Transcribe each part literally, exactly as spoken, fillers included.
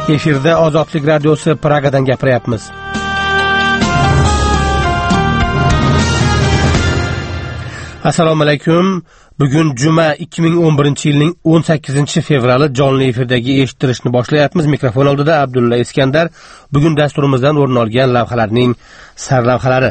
Efirda Ozodlik radiosi Pragadan gapiryapmiz. Assalomu alaykum. Bugun juma ikki ming o'n birinchi yilning o'n sakkizinchi fevrali jonli efirdagi eshittirishni boshlayapmiz. Mikrofon oldida Abdulla Iskandar. Bugun dasturimizdan o'rin olgan lavhalarning sarlavhalari.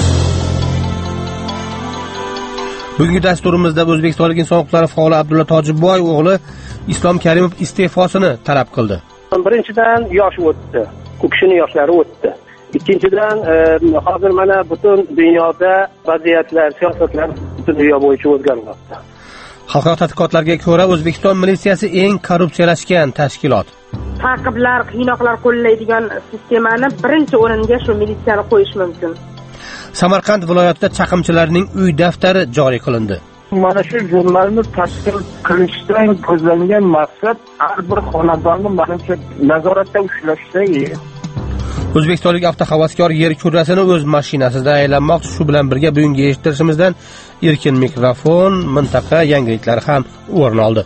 Bugungi dasturimizda O'zbekistonlik inson huquqlari faoli Abdulla Tojiboy o'g'li Islom Karimov iste'fosini talab qildi. Birinchidan yosh o'tdi. U kishining yoshlari o'tdi. Ikkinchidan hozir mana butun dunyoda vaziyatlar, siyosatlar butun dunyo bo'yicha o'zgarmoqda. Xalqaro tadqiqotlarga ko'ra O'zbekiston militsiyasi eng korrupsiyalashgan tashkilot. Ta'qiblar, qiynoqlar qo'llaydigan sistemani birinchi o'ringa shu militsiyani qo'yish mumkin. Samarqand viloyatida chaqimchilarning uy daftari joriy qilindi. Mana shu jurnalni tashkil qilishdan ko'zlangan maqsad har bir xonadonni manimcha nazoratda ushlashda. O'zbekistonlik avtohavaskor yer kurrasini o'z mashinasida aylanmoqchi. Shu bilan birga bugungi eshittirishimizdan erkin mikrofon, mintaqa yangiliklari ham o'rin oldi.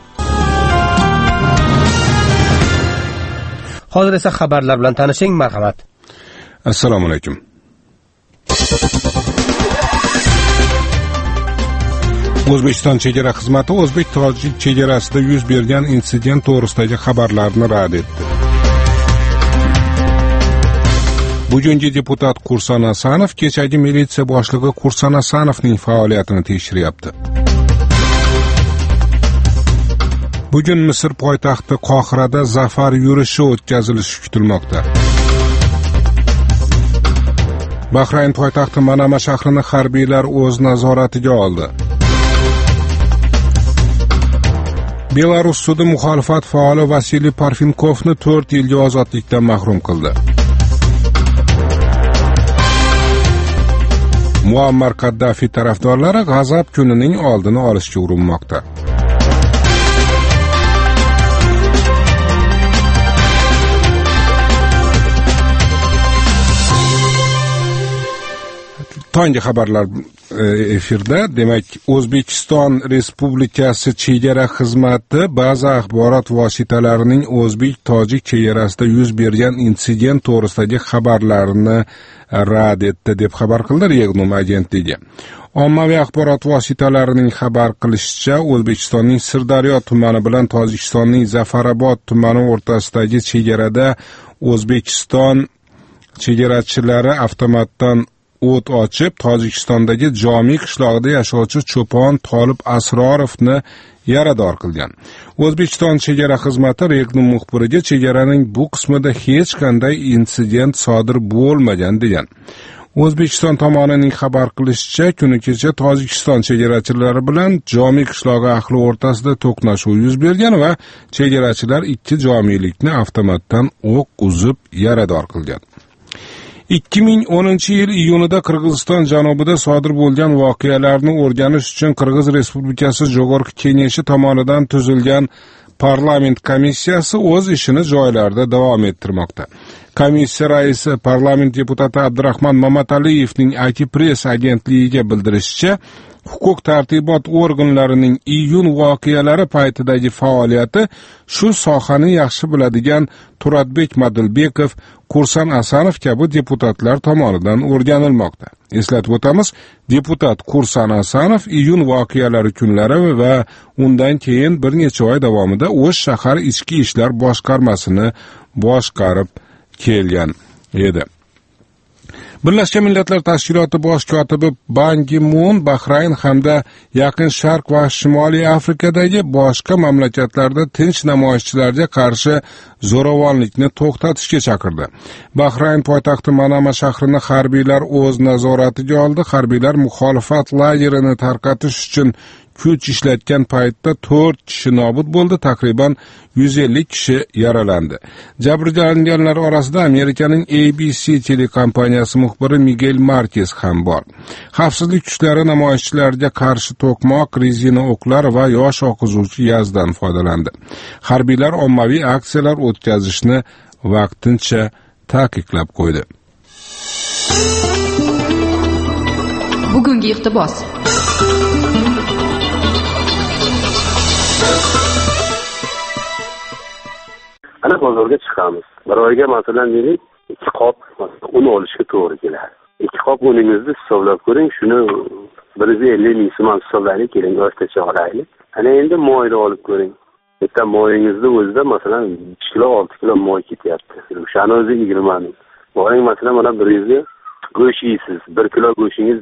Hozir esa xabarlar bilan tanishing, marhamat. Assalomu alaykum. O'zbekiston chegara xizmati o'zbek-tojik chegarasida yuz bergan insident to'g'risidagi xabarlarni rad etdi. Bugungi deputat Qurson Asanov kechagi militsiya boshlig'i Qurson Asanovning faoliyatini tekshiryapti. Bugun Misr poytaxti Qohirada zafar yurishi o'tkazilishi kutilmoqda. Bahrayn poytaxti Manama shahrini harbiylar o'z nazoratiga oldi. Belarus sudi muxolifat faoli Vasiliy Parfinkovni to'rt yilga ozodlikdan mahrum qildi. Muammar Qaddafi tarafdorlari G'azab kunining oldini olishga urinmoqda. Tonggi xabarlar efirda. Demak, O'zbekiston Respublikasi chegara xizmati ba'zi axborot vositalarining o'zbek-tojik chegarasida yuz bergan insident to'g'risidagi xabarlarini rad etdi deb xabar qildi Regnum agentligi. Ommaviy axborot vositalarining xabar qilishicha, O'zbekistonning Sirdaryo tumani bilan Tojikistonning Zafarobod tumani o'rtasidagi chegarada O'zbekiston chegarachilari avtomatdan o't ochib, Tojikistondagi Jomiy qishlog'ida yashovchi cho'pon Tolib Asrorovni yarador qilgan. O'zbekiston chegara xizmati Regnum muxbiriga chegaraning bu qismida hech qanday insident sodir bo'lmagan degan. O'zbekiston tomonining xabar qilishicha, kuni kecha Tojikiston chegarachilari bilan Jomiy qishlog'i ahli o'rtasida to'qnashuv yuz bergan va chegarachilar ikki jomiylikni avtomatdan o'q uzib yarador qilgan. ikki ming o'ninchi yil iyunida Qirg'iziston janubida sodir bo'lgan voqealarni o'rganish uchun Qirg'iz Respublikasi Jo'g'org'i Kengashi tomonidan tuzilgan parlament komissiyasi o'z ishini joylarda davom ettirmoqda. Komissiya raisi parlament deputati Abdurahmon Mamataliyevning Akipress agentligiga bildirishicha, huquq tartibot organlarining iyun voqealari paytidagi faoliyati shu sohani yaxshi biladigan Turatbek Madilbekov, Qurson Asanov kabi deputatlar tomonidan o'rganilmoqda. Eslatib o'tamiz, deputat Qurson Asanov iyun voqealari kunlari va undan keyin bir necha oy davomida O'sh shahar ichki ishlar boshqarmasini boshqarib kelgan edi. Birlashgan Millatlar Tashkiloti bosh kotibi Ban Ki-moon Bahrayn hamda Yaqin Sharq va Shimoliy Afrikadagi boshqa mamlakatlarda tinch namoyishchilarga qarshi zo'ravonlikni to'xtatishga chaqirdi. Bahrayn poytaxti Manama shahrini harbiylar o'z nazoratiga oldi. Harbiylar muxolifat lagerini tarqatish uchun kuch ishlatgan paytda to'rt kishi nobud bo'ldi, taqriban yuz ellik kishi yaralandi. Jabrlanganlar orasida Amerikaning A B C telekompaniyasi muxbiri Miguel Marquez ham bor. Xavfsizlik kuchlari namoyishchilarga qarshi to'qmoq, rezina o'qlar va yosh oqizuvchi gazdan foydalandi. Harbiylar ommaviy aksiyalar o'tkazishni vaqtincha taqiqlab qo'ydi. Bugungi iqtibos. Ana bozorga chiqamiz. Bir oyga masalan deylik ikki qop un olishga to'g'ri keladi. ikki qop uningizni hisoblab ko'ring, shuni bir yuz ellik ming so'm hisoblaylik, keling o'rtacha olaylik. Ana endi moyni olib ko'ring. Bitta moyingizni o'zida masalan uch kilo olti kilo moy ketyapti. O'shani o'zi yigirma ming. Boring masalan mana bir yuz go'sht yeysiz. bir kilo go'shtingiz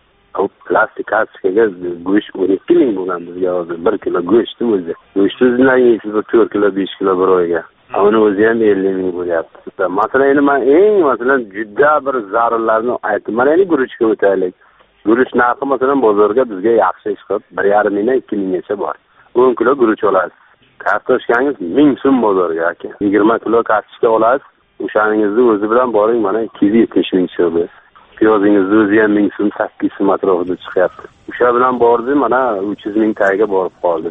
plastik kartochkaga go'sht o'n ikki ming bo'lgan bizga hozir bir kilo go'shtni o'zi. Go'shtingizni yeysiz bir to'rt kilo besh kilo bir oyga. Uni o'zi ham ellik ming bo'lyapti. Masalan endi men eng masalan juda bir zarurlarni aytdim. Mana endi guruchga o'taylik. Guruch narxi masalan bozorga bizga yaxshi ish qilib bir yarim mingdan ikki minggacha bor. o'n kilo guruch olasiz. Kartoshkangiz ming so'm bozorga aka. yigirma kilo kartoshka olasiz. O'shaningizni o'zi bilan boring mana ikki yuz yetmish ming so'm. Piyozingizni o'zi ham ming so'm, sakkiz so'm atrofida chiqyapti. O'sha bilan bordi mana uch yuz ming taga borib qoldi.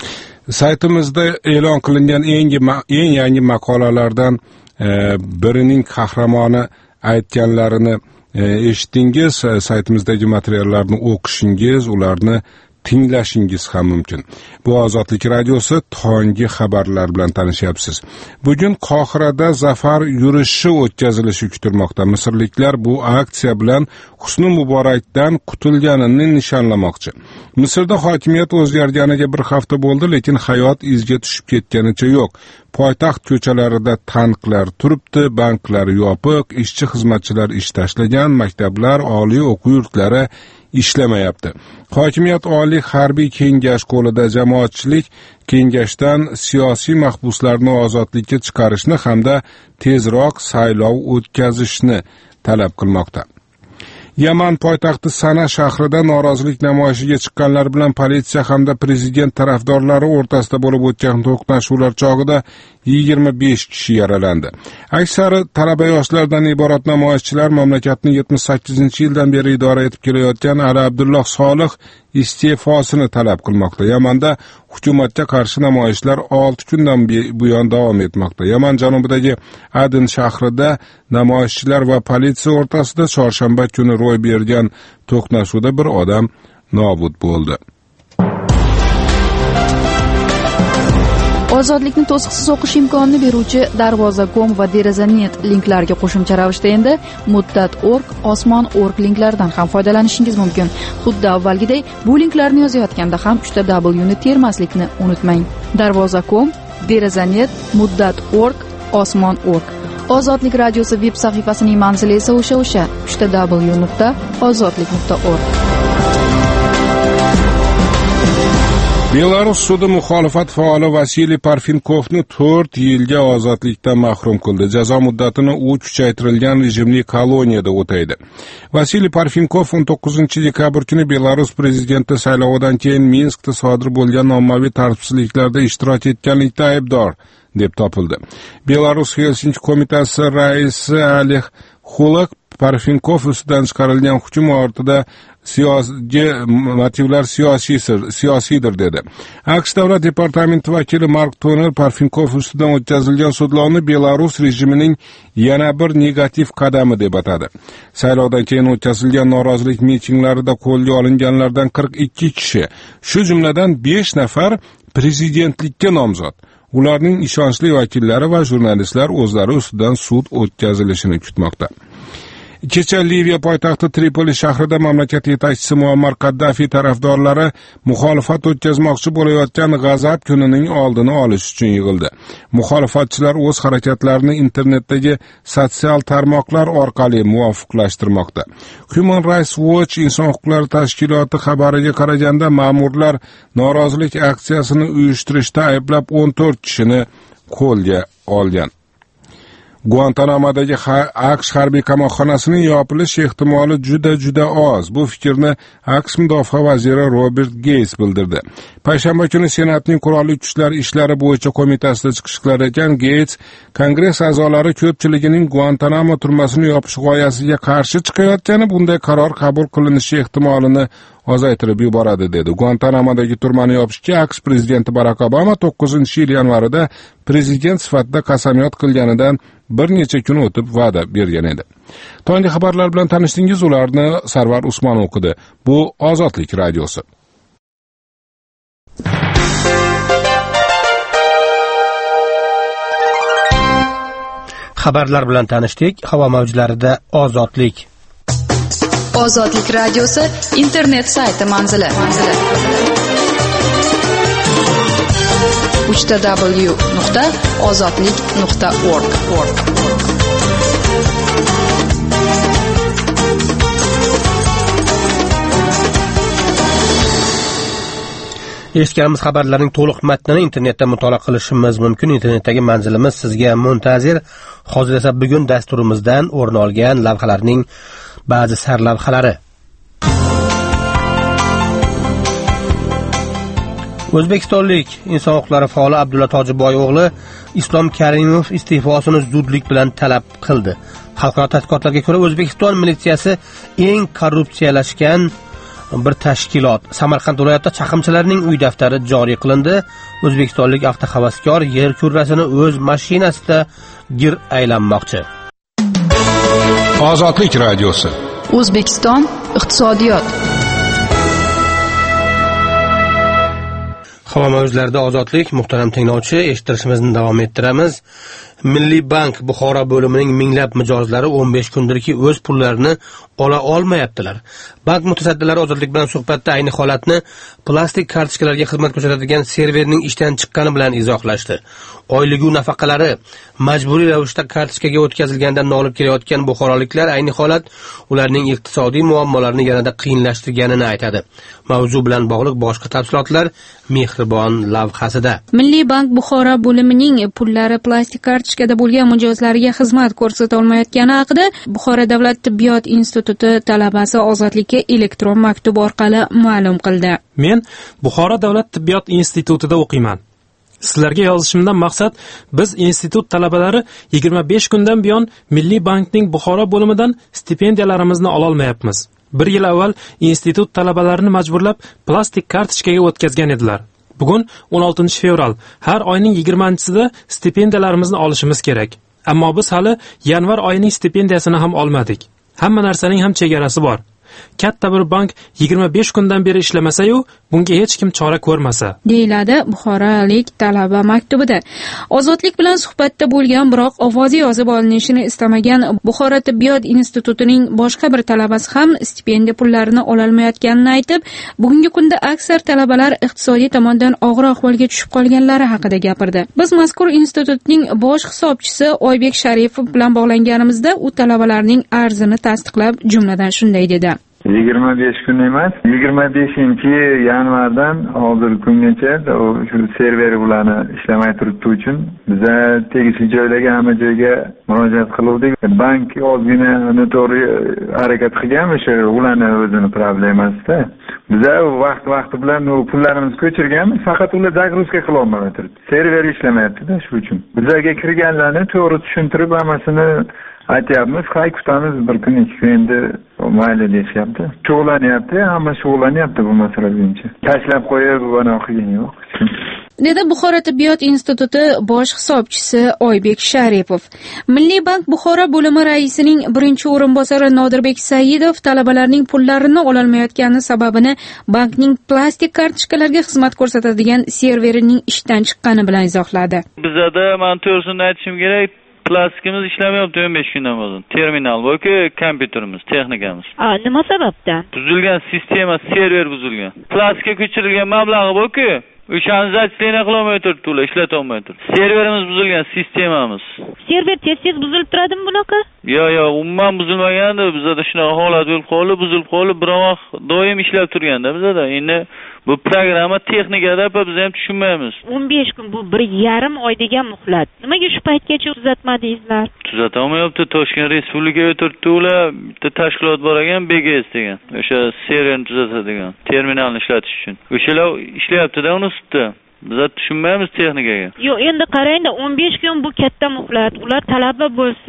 Saytimizda e'lon qilingan eng eng yangi maqolalardan e, birining qahramoni aytganlarini e, eshitdingiz. Saytimizdagi materiallarni o'qishingiz, ularni tinglashingiz ham mumkin. Bu Ozodlik radiosi, tonggi xabarlar bilan tanishyapsiz. Bugun Qohirada zafar yurishi o'tkazilishi kutilmoqda. Misrliklar bu aksiya bilan Husni Muborakdan qutilganini nishonlamoqchi. Misrda hokimiyat o'zgarganiga bir hafta bo'ldi, lekin hayot izga tushib ketganicha yo'q. Poytaxt ko'chalarida tanklar turibdi, banklar yopiq, ishchi xizmatchilar ish tashlagan, maktablar, oliy o'quv yurtlari ishlamayapti. Hokimiyat oliy harbiy kengash qo'lida jamoatchilik kengashdan siyosiy mahbuslarni ozodlikka chiqarishni hamda tezroq saylov o'tkazishni talab qilmoqda. Yaman poytaxti Sana shahrida norozilik namoyishiga chiqqanlar bilan politsiya hamda prezident tarafdorlari o'rtasida bo'lib o'tgan to'qnashuvlar chog'ida yigirma besh kishi yaralandi. Aksari talaba yoshlardan iborat namoyishchilar mamlakatni yetmish sakkizinchi yildan beri idora etib kelayotgan Ali Abdulloh Solih iste'fosini talab qilmoqda. Yamanda hukumatga qarshi namoyishlar olti kundan buyon davom etmoqda. Yaman janubidagi Adin shahrida namoyishchilar va politsiya o'rtasida chorshanba kuni ro'y bergan to'qnashuvda bir odam nobud bo'ldi. Ozodlikni to'siqsiz o'qish imkonini beruvchi Darvoza nokta com va Deraza nokta net linklarga qo'shimcha ravishda endi Muddat nokta org, Osmon nokta org linklaridan ham foydalanishingiz mumkin. Xuddi avvalgiday bu linklarni yozayotganda ham uchta W ni termaslikni unutmang. Darvoza nokta com, Deraza nokta net, Muddat nokta org, Osmon nokta org. Ozodlik radiosi veb sahifasining manzili esa o'sha-o'sha uchta W nuqta ozodlik nuqta org. Belarus sudi muxolifat faoli Vasiliy Parfinkovni to'rt yilga ozodlikdan mahrum qildi. Jazo muddatini u kuchaytirilgan rejimli koloniyada o'taydi. Vasiliy Parfinkov o'n to'qqizinchi dekabr kuni Belarus prezidenti saylovidan keyin Minskda sodir bo'lgan ommaviy tartibsizliklarda ishtirok etganlikda aybdor deb topildi. Belarus Helsinki qo'mitasi raisi Alekh Xulak Parfinkov ustidan chiqarilgan hukm ortida siyosiy motivlar siyosiydir, siyosiydir dedi. AQSh davlat departamenti vakili Mark Toner Parfinkov ustidan o'tkazilgan sudlovni Belarus rejimining yana bir negativ qadami deb atadi. Saylovdan keyin o'tkazilgan norozilik mitinglarida qo'lga olinganlardan qirq ikki kishi, shu jumladan besh nafar prezidentlikka nomzod. Ularning ishonchli vakillari va jurnalistlar o'zlari ustidan sud o'tkazilishini kutmoqda. Kecha Liviya poytaxti Tripoli shahrida mamlakat yetakchisi Muammar Qaddafi tarafdorlari muxolifat o'tkazmoqchi bo'layotgan g'azab kunining oldini olish uchun yig'ildi. Muxolifatchilar o'z harakatlarini internetdagi sotsial tarmoqlar orqali muvofiqlashtirmoqda. Human Rights Watch inson huquqlari tashkiloti xabariga qaraganda ma'murlar norozilik aksiyasini uyushtirishda ayblab o'n to'rt kishini qo'lga olgan. Guantanamodagi AQSh harbiy qamoqxonasining yopilish ehtimoli juda juda oz. Bu fikrni AQSh mudofaa vaziri Robert Gates bildirdi. Payshanba kuni Senatning qurolli kuchlar ishlari bo'yicha qo'mitasida chiqish qilar ekan Gates, Kongress a'zolari ko'pchiligining Guantanamo turmasini yopish g'oyasiga qarshi chiqayotgani bunday qaror qabul qilinishi ehtimolini ozaytirib yuboradi dedi. Guantanamodagi turmani yopishga AQSh prezidenti Barack Obama to'qqizinchi yil yanvarida prezident sifatida qasamyod qilganidan bir necha kun o'tib va'da bergan edi. Tonggi xabarlar bilan tanishdingiz, ularni Sarvar Usmon o'qidi. Bu Ozodlik radiosi. Xabarlar bilan tanishdik. Havo mavjlarida ozodlik. Ozodlik radiosi internet sayti manzili. uch w nuqta ozodlik nuqta org. Eshitganimiz xabarlarning to'liq matnini internetda mutolaa qilishingiz mumkin. Internetdagi manzilimiz sizga muntazir. Hozir esa bugun dasturimizdan o'rin olgan lavhalarning ba'zi sarlavhalari. O'zbekistonlik inson huquqlari faoli Abdulla Tojiboy o'g'li Islom Karimov iste'fosini zudlik bilan talab qildi. Xalqaro tadqiqotlarga ko'ra O'zbekiston militsiyasi eng korrupsiyalashgan bir tashkilot. Samarqand viloyatida chaqimchilarning uy daftari joriy qilindi. O'zbekistonlik avtohavaskor yer kurrasini o'z mashinasida gir aylanmoqchi. Ozodlik radiosi. O'zbekiston iqtisodiyot. Havo mavjlarida ozodlik. Muhtaram tinglovchi, eshittirishimizni davom ettiramiz. Milliy bank Buxoro bo'limining minglab mijozlari o'n besh kundirki o'z pullarini ola olmayaptilar. Bank mutasaddilari ozodlik bilan suhbatda ayni holatni plastik kartochkalarga xizmat ko'rsatadigan serverning ishdan chiqqani bilan izohlashdi. Oyligu nafaqalari majburiy ravishda kartochkaga o'tkazilgandan nolib kelayotgan buxoroliklar ayni holat ularning iqtisodiy muammolarini yanada qiyinlashtirganini aytadi. Mavzu bilan bog'liq boshqa tafsilotlar Mehribon lavhasida. Milliy bank Buxoro bo'limining pullari plastik kartochkada bo'lgan mijozlarga xizmat ko'rsata olmayotgani haqida Buxoro davlat tibbiyot instituti talabasi Ozodlikka elektron maktub orqali ma'lum qildi. Men Buxoro davlat tibbiyot institutida o'qiyman. Sizlarga yozishimdan maqsad, biz institut talabalari yigirma besh kundan buyon Milliy bankning Buxoro bo'limidan stipendiyalarimizni ola olmayapmiz. Bir yil avval institut talabalarini majburlab plastik kartochkaga o'tkazgan edilar. Bugun o'n oltinchi fevral, har oyning yigirmanchisida stipendiyalarimizni olishimiz kerak. Ammo biz hali yanvar oyining stipendiyasini ham olmadik. Hamma narsaning ham chegarasi bor. Katta bir bank yigirma besh kundan beri ishlamasa-yu, bunga hech kim chora ko'rmasa, deyiladi Buxorolik talaba maktubida. Ozodlik bilan suhbatda bo'lgan, biroq ovozi yozib olinishini istamagan Buxoro tibbiyot institutining boshqa bir talabasi ham stipendiya pullarini ola olmayotganini aytib, bugungi kunda aksar talabalar iqtisodiy tomondan og'ir ahvolga tushib qolganlari haqida gapirdi. Biz mazkur institutning bosh hisobchisi Oybek Sharipov bilan bog'langanimizda u talabalarning arzini tasdiqlab, jumladan shunday dedi: yigirma besh kun emas, yigirma beshinchi yanvardan hozirgi kungacha shu server ularni ishlamay turibdi uchun biza tegishli joylarga, hamma joyga murojaat qildik. Bank ozgina noto'g'ri harakat qilgan, o'sha ularni o'zini problemasida. Biza vaqt-vaqti bilan pullarimizni ko'chirganmiz, faqat ular zagruzka qila olmay turibdi. Server ishlamayapti-da, shu uchun. Bizaga kirganlarni to'g'ri tushuntirib, hammasini aytyapmiz, qay kutamiz, bir kun ikki kun endi mayli deyishyapti. Shug'ullanyapti, hamma shug'ullanyapti bu masala bo'yicha. Tashlab qo'yib, buni o'qigan yo'q. dedi Buxoro tibbiyot instituti bosh hisobchisi Oybek Sharipov. Milliy bank Buxoro bo'limi raisining birinchi o'rinbosari Nodirbek Saidov talabalarning pullarini ola olmayotgani sababini bankning plastik kartochkalarga xizmat ko'rsatadigan serverining ishdan chiqqani bilan izohladi. Bizda men to'g'risini aytishim kerak, plastikimiz ishlamayapti o'n besh kundan beri. Terminal yoki kompyuterimiz, texnikamiz. A, nima sababdan? Buzilgan sistema, server buzilgan. Plastikka ko'chirilgan mablag'i yoki o'shani zachtlena qila olmay turibdi, ular ishlata olmay turibdi. Serverimiz buzilgan, sistemamiz. Server tez-tez buzilib turadimi bunaqa? Yo'q, yo'q, umuman buzilmaganda, bizda shunaqa holat bo'lib qoldi, buzilib qoldi, biroq doim ishlab turganda bizda. Endi bu programma texnikada biz ham tushunmaymiz. o'n besh kun bu bir yarim oy degan muhlat. Nimaga shu paytgacha tuzatmadingizlar? Tuzata olmayapti. Toshkent Respublikaga turibdi ular, bitta tashkilot bor ekan, B G S degan. O'sha serverni tuzatadigan, terminalni ishlatish uchun. O'shalar ishlayapti-da uni ustida. Biz tushunmaymiz texnikaga. Yo'q, endi qarangda o'n besh kun bu katta muhlat. Ular talaba bo'lsa,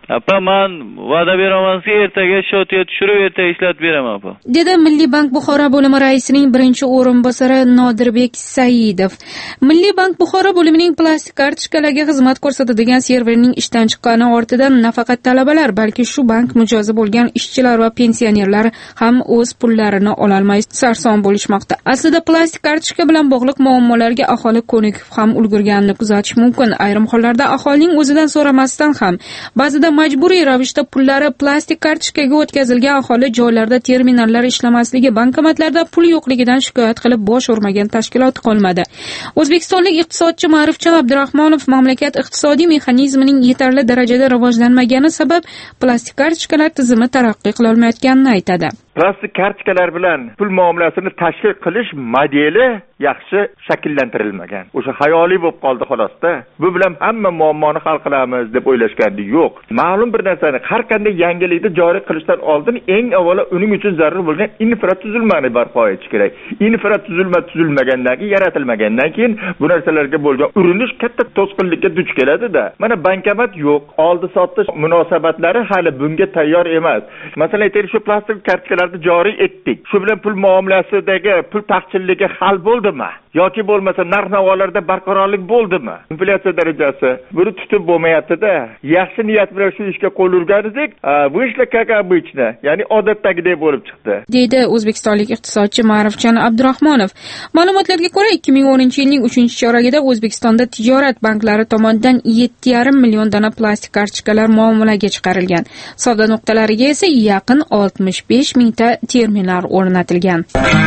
Apa, men va'da beramanki, ertaga shotiga tushirib, ertaga ishlatib beraman, apa. Dedi Milliy bank Buxoro bo'limi raisining birinchi o'rinbosari Nodirbek Saidov. Milliy bank Buxoro bo'limining plastik kartochkalarga xizmat ko'rsatadigan serverining ishdan chiqqani ortidan nafaqat talabalar, balki shu bank mijozi bo'lgan ishchilar va pensionerlar ham o'z pullarini ololmay sarson bo'lishmoqda. Aslida plastik kartochka bilan bog'liq muammolarga aholi ko'nikib ham ulgurganini kuzatish mumkin. Ayrim hollarda aholining o'zidan so'ramasdan ham, ba'zida majburiy ravishda pullari plastik kartochkaga o'tkazilgan aholi joylarda terminallar ishlamasligi, bankomatlarda pul yo'qligidan shikoyat qilib bosh urmagan tashkilot qolmadi. O'zbekistonlik iqtisodchi Ma'rifjon Abdurahmonov mamlakat iqtisodiy mexanizmining yetarli darajada rivojlanmagani sabab plastik kartochkalar tizimi taraqqiy qila olmayotganini aytadi. Plastik kartochkalar bilan pul muomalasini tashkil qilish modeli yaxshi shakllantirilmagan. O'sha xayoliy bo'lib qoldi xolosda. Bu bilan hamma muammoni hal qilamiz deb o'ylashgandi yo'q. Ma'lum bir narsani har qanday yangilikni joriy qilishdan oldin eng avvalo uning uchun zarur bo'lgan infratuzilmani barpo etish kerak. Infratuzilma tuzilmagandan keyin, yaratilmagandan keyin bu narsalarga bo'lgan urinish katta to'sqinlikka duch keladi-da. Mana bankomat yo'q, oldi sotish munosabatlari hali bunga tayyor emas. Masalan, aytaylik, shu plastik kartochkalarni joriy etdik. Shu bilan pul muomalasidagi pul taqchilligi hal bo'ldimi? Yoki bo'lmasa narx-navolarda barqarorlik bo'ldimi? Inflyatsiya darajasi buni tutib bo'lmayapti-da. Yaxshi niyat bilan shu ishga qo'l urgandik, bu ishlar как обычно, ya'ni odatdagidek bo'lib chiqdi. Deydi o'zbekistonlik iqtisodchi Ma'rifjon Abdurahmonov. Ma'lumotlarga ko'ra, ikki ming o'ninchi yilning uchinchi choragida O'zbekistonda tijorat banklari tomonidan yetti yarim million dona plastik kartochkalar muomalaga chiqarilgan. Savdo nuqtalariga esa yaqin oltmish besh mingta terminal o'rnatilgan.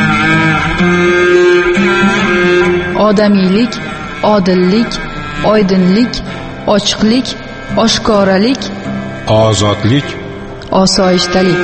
Odamiylik, odillik, oydinlik, ochiqlik, oshkoralik, ozodlik, osoyishtalik.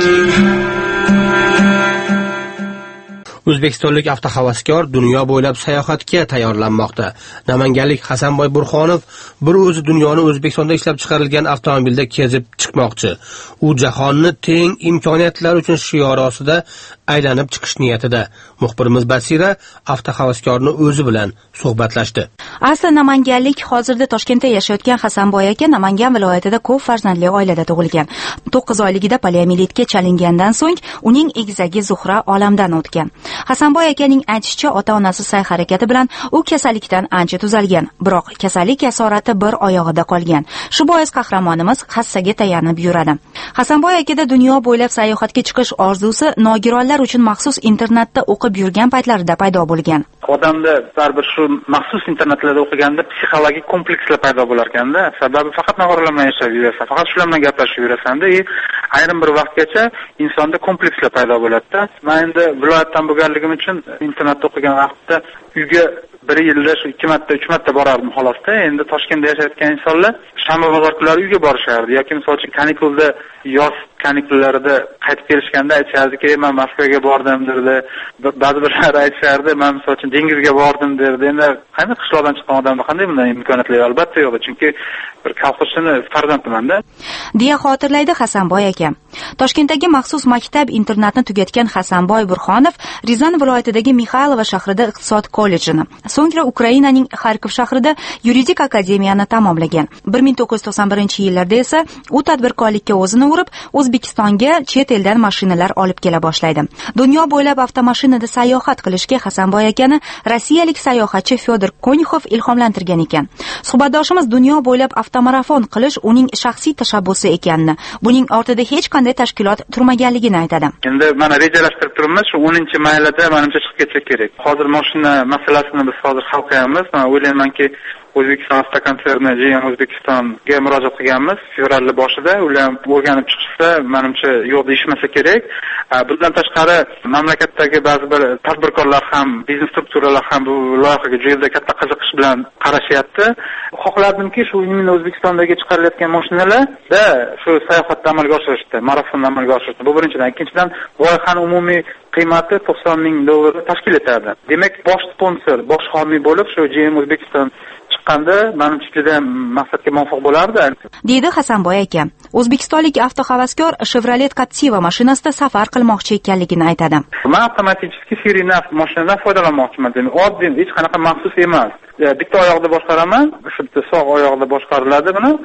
O'zbekistonlik avtohavaskor dunyo bo'ylab sayohatga tayyorlanmoqda. Namanganlik Hasanboy Burxonov bir o'zi dunyoni O'zbekistonda ishlab chiqarilgan avtomobilda kezib chiqmoqchi. U jahonni teng imkoniyatlar uchun shiori ostida aylanib chiqish niyatida. Muxbirimiz Basira avtohavaskorni o'zi bilan suhbatlashdi. Asli namanganlik, hozirda Toshkentda yashayotgan Hasanboy aka Namangan viloyatida ko'p farzandli oilada tug'ilgan. to'qqiz oyligida poliomielitga chalingandan so'ng uning egizagi Zuhra olamdan o'tgan. Hasanboy akaning aytishicha, ota-onasi sa'y-harakati bilan u kasallikdan ancha tuzalgan, biroq kasallik asorati bir oyog'ida qolgan. Shu bois qahramonimiz hassaga tayanib yuradi. Hasanboy akada dunyo bo'ylab sayohatga chiqish orzusi nogironlar uchun maxsus internatda o'qib yurgan paytlarida paydo bo'lgan. Odamda baribir shu maxsus internatlarda o'qiganda psixologik komplekslar paydo bo'lar ekanda. Sababi faqat nogironlar bilan yashab yurasan, faqat shular bilan gaplashib yurasanda, e ayrim bir vaqtgacha insonda komplekslar paydo bo'ladi-da. Men endi viloyatdan bo'lganligim uchun internatda o'qigan vaqtda uyga bir yilda shu ikki marta, uch marta borardim xolosda. Endi Toshkentda yashayotgan insonlar shanba bozor kunlari uyga borishardi yoki misol uchun kanikulda, yoz kanikullarida qaytib kelishganda aytishardiki, men Moskvaga bordim derdi. Ba'zi birlar aytishardi, men misol uchun dengizga bordim derdi. Endi qanday qishloqdan chiqqan odamda qanday bunday imkoniyatlar? Albatta yo'q, chunki bir kolxozchini farzandimanda. deya xotirlaydi Hasanboy aka. Toshkentdagi maxsus maktab internatni tugatgan Hasanboy Burxonov Rizan viloyatidagi Mixaylova shahrida iqtisod kollejini, so'ngra Ukrainaning Xarkov shahrida yuridik akademiyani tamomlagan. bir ming to'qqiz yuz to'qson birinchi yillarda esa u tadbirkorlikka o'zini urib, O'zbekistonga chet eldan mashinalar olib kela boshlaydi. Dunyo bo'ylab avtomashinada sayohat qilishga Hasanboy akani rossiyalik sayohatchi Fyodor Konixov ilhomlantirgan ekan. Suhbatdoshimiz dunyo bo'ylab avtomarafon qilish uning shaxsiy tashabbusi ekanini, buning ortida hech qanday tashkilot turmaganligini aytadi. Endi mana rejalashtirib turibmiz, shu o'ninchi maylada menimcha chiqib ketsa kerak. Hozir mashina masalasini biz hozir hal qilyapmiz. Men o'ylaymanki, O'zbekiston avtokonserni G M O'zbekistonga murojaat qilganmiz fevral boshida. Ular o'rganib chiqishsa, menimcha yo'q deyishmasa kerak. Bundan tashqari, mamlakatdagi ba'zi bir tadbirkorlar ham, biznes strukturalar ham bu loyihaga juda katta qiziqish bilan qarashyapti. Xohlardimki, shu immuniy O'zbekistondagi chiqarilayotgan mashinalarda shu sayohatni amalga oshirishdi, marafonni amalga oshirishdi. Bu birinchidan. Ikkinchidan, loyihaning umumiy qiymati to'qson ming dollar tashkil etadi. Demak, bosh sponsor, bosh homiy bo'lib shu G M O'zbekiston chiqqanda, menimcha juda maqsadga muvofiq bo'lardi. Deydi Hasanboy aka. O'zbekistonlik avtohavaskor Chevrolet Captiva mashinasida safar qilmoqchi ekanligini aytadi. Men avtomatik seriy mashinadan foydalanmoqchiman. Oddiy, hech qanaqa maxsus emas. Bitta oyoqda boshqaraman, shu bitta sog' oyoqda boshqariladi buni.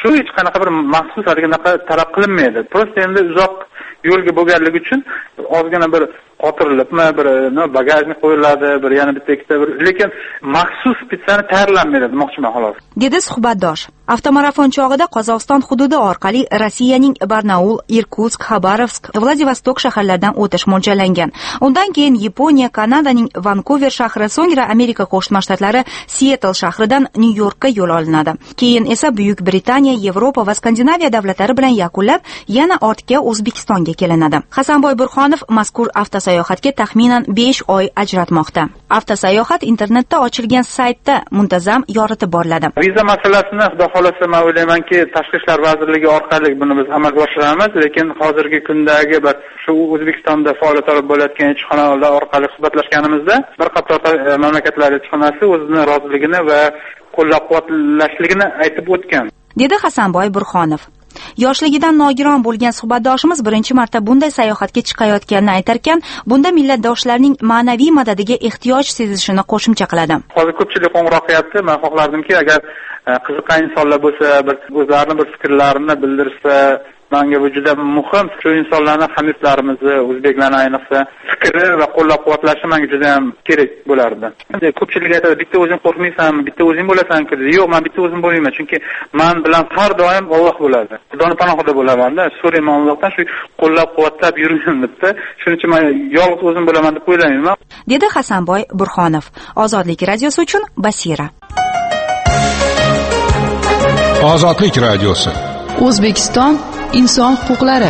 shu hech qanaqa bir maxsus anaqa talab qilinmaydi. Prosta endi uzoq yo'lga bo'lganligi uchun ozgina bir qotirilibmi, bir bagajni qo'yiladi, bir yana bitta ikkita bir, lekin maxsus pitsani tayyorlanmaydi demoqchiman xolos. Dedi suhbatdosh. Avtomarafon chog'ida Qozog'iston hududi orqali Rossiyaning Barnaul, Irkutsk, Xabarovsk, Vladivostok shaharlaridan o'tish mo'ljallangan. Undan keyin Yaponiya, Kanadaning Vankuver shahri, so'ngra Amerika Qo'shma Shtatlari Seattle shahridan Nyu-Yorkka yo'l olinadi. Keyin esa Buyuk Britaniya, Yevropa va Skandinaviya davlatlari bilan yakunlab, yana ortga O'zbekistonga kelinadi. Hasanboy Burxonov mazkur avtosayohatga taxminan besh oy ajratmoqda. Avtosayohat internetda ochilgan saytda muntazam yoritib boriladi. Viza masalasini xudo xolasa men o'ylaymanki, Tashqi ishlar vazirligi orqali buni biz amalga oshiramiz, lekin hozirgi kundagi bir shu O'zbekistonda faoliyat olib bo'layotgan elchixonalar orqali suhbatlashganimizda bir qator mamlakatlar elchixonasi o'zining roziligini va qo'llab-quvvatlashligini aytib o'tgan. Dedi Hasanboy Burxonov. Yoshligidan nogiron bo'lgan suhbatdoshimiz birinchi marta bunday sayohatga chiqayotganini aytarkan, bunda millatdoshlarning ma'naviy madadiga ehtiyoj sezishini qo'shimcha qiladi. Hozir ko'pchilik qo'ng'iroq qilyapti. Men xohlardimki, agar qiziqqan insonlar bo'lsa, bir o'zlarining bir fikrlarini bildirsa, menga bu juda muhim. Shu insonlarning hamyurtlarimizni, o'zbeklarning ayniqsa fikri va qo'llab-quvvatlashi menga juda ham kerak bo'lardi. Ko'pchilik aytadi, bitta o'zing qo'rqmaysanmi, bitta o'zing bo'lasan-ku. Yo'q, men bitta o'zim bo'lmayman, chunki men bilan har doim Alloh bo'ladi. Xudoning panohida bo'laman-da. So'rayman Allohdan shu qo'llab-quvvatlab yurgin debdi. Shuning uchun men yolg'iz o'zim bo'laman deb o'ylamayman. Dedi Hasanboy Burxonov. Ozodlik radiosi uchun Basira. Ozodlik radiosi. O'zbekiston inson huquqlari.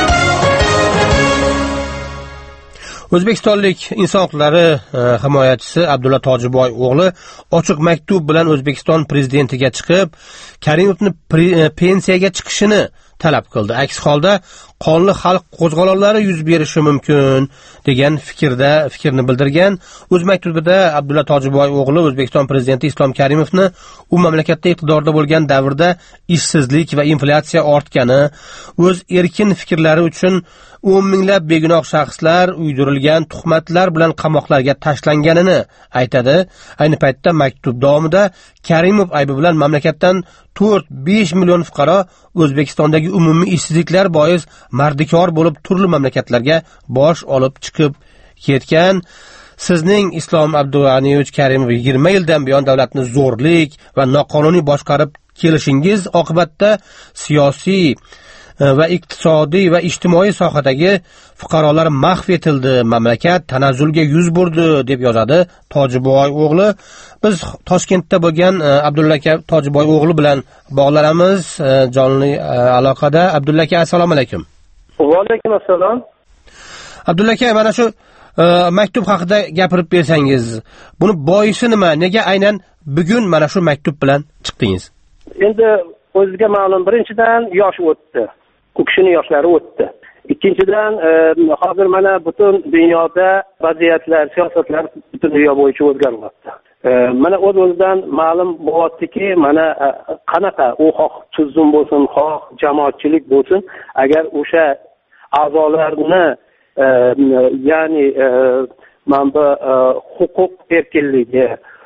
O'zbekistonlik inson huquqlari himoyachisi Abdulla Tojiboy o'g'li ochiq maktub bilan O'zbekiston prezidentiga chiqib, Karimovning pensiyaga chiqishini talab qildi. Aks holda qonli xalq qo'zg'olonlari yuz berishi mumkin degan fikrda fikrni bildirgan. O'z maktubida Abdulla Tojiboy o'g'li O'zbekiston prezidenti Islom Karimovni u mamlakatda iqtidorda bo'lgan davrda ishsizlik va inflyatsiya ortgani, o'z erkin fikrlari uchun o'n minglab begunoh shaxslar uydirilgan tuhmatlar bilan qamoqlarga tashlanganini aytadi. Ayni paytda maktub davomida Karimov aybi bilan mamlakatdan to'rt besh million fuqaro O'zbekistondagi umumiy ishsizliklar bois mardikor bo'lib turli mamlakatlarga bosh olib chiqib ketgan. Sizning Islom Abdug'aniyevich Karimov yigirma yildan buyon davlatni zo'rlik va noqonuniy boshqarib kelishingiz oqibatda siyosiy va iqtisodiy va ijtimoiy sohadagi fuqarolar mahv etildi, mamlakat tanazzulga yuz burdi deb yozadi Tojiboy o'g'li. Biz Toshkentda bo'lgan Abdulla aka Tojiboy o'g'li bilan bog'lanamiz jonli aloqada. Abdulla aka, assalomu alaykum. Va alaykum assalom. Abdulla aka, mana shu maktub haqida gapirib bersangiz, buni boisi nima? Nega aynan bugun mana shu maktub bilan chiqdingiz? Endi o'zingizga ma'lum, birinchidan yosh o'tdi. U kishining yoshlari o'tdi. Ikkinchidan, hozir mana butun dunyoda vaziyatlar, siyosatlar butun dunyo bo'yicha o'zgaryapti. Mana o'z-o'zidan ma'lum bo'lyaptiki, mana qanaqa u xoh tuzum bo'lsin, xoh jamoatchilik bo'lsin, agar o'sha a'zolarni ya'ni mana huquq erkinligi,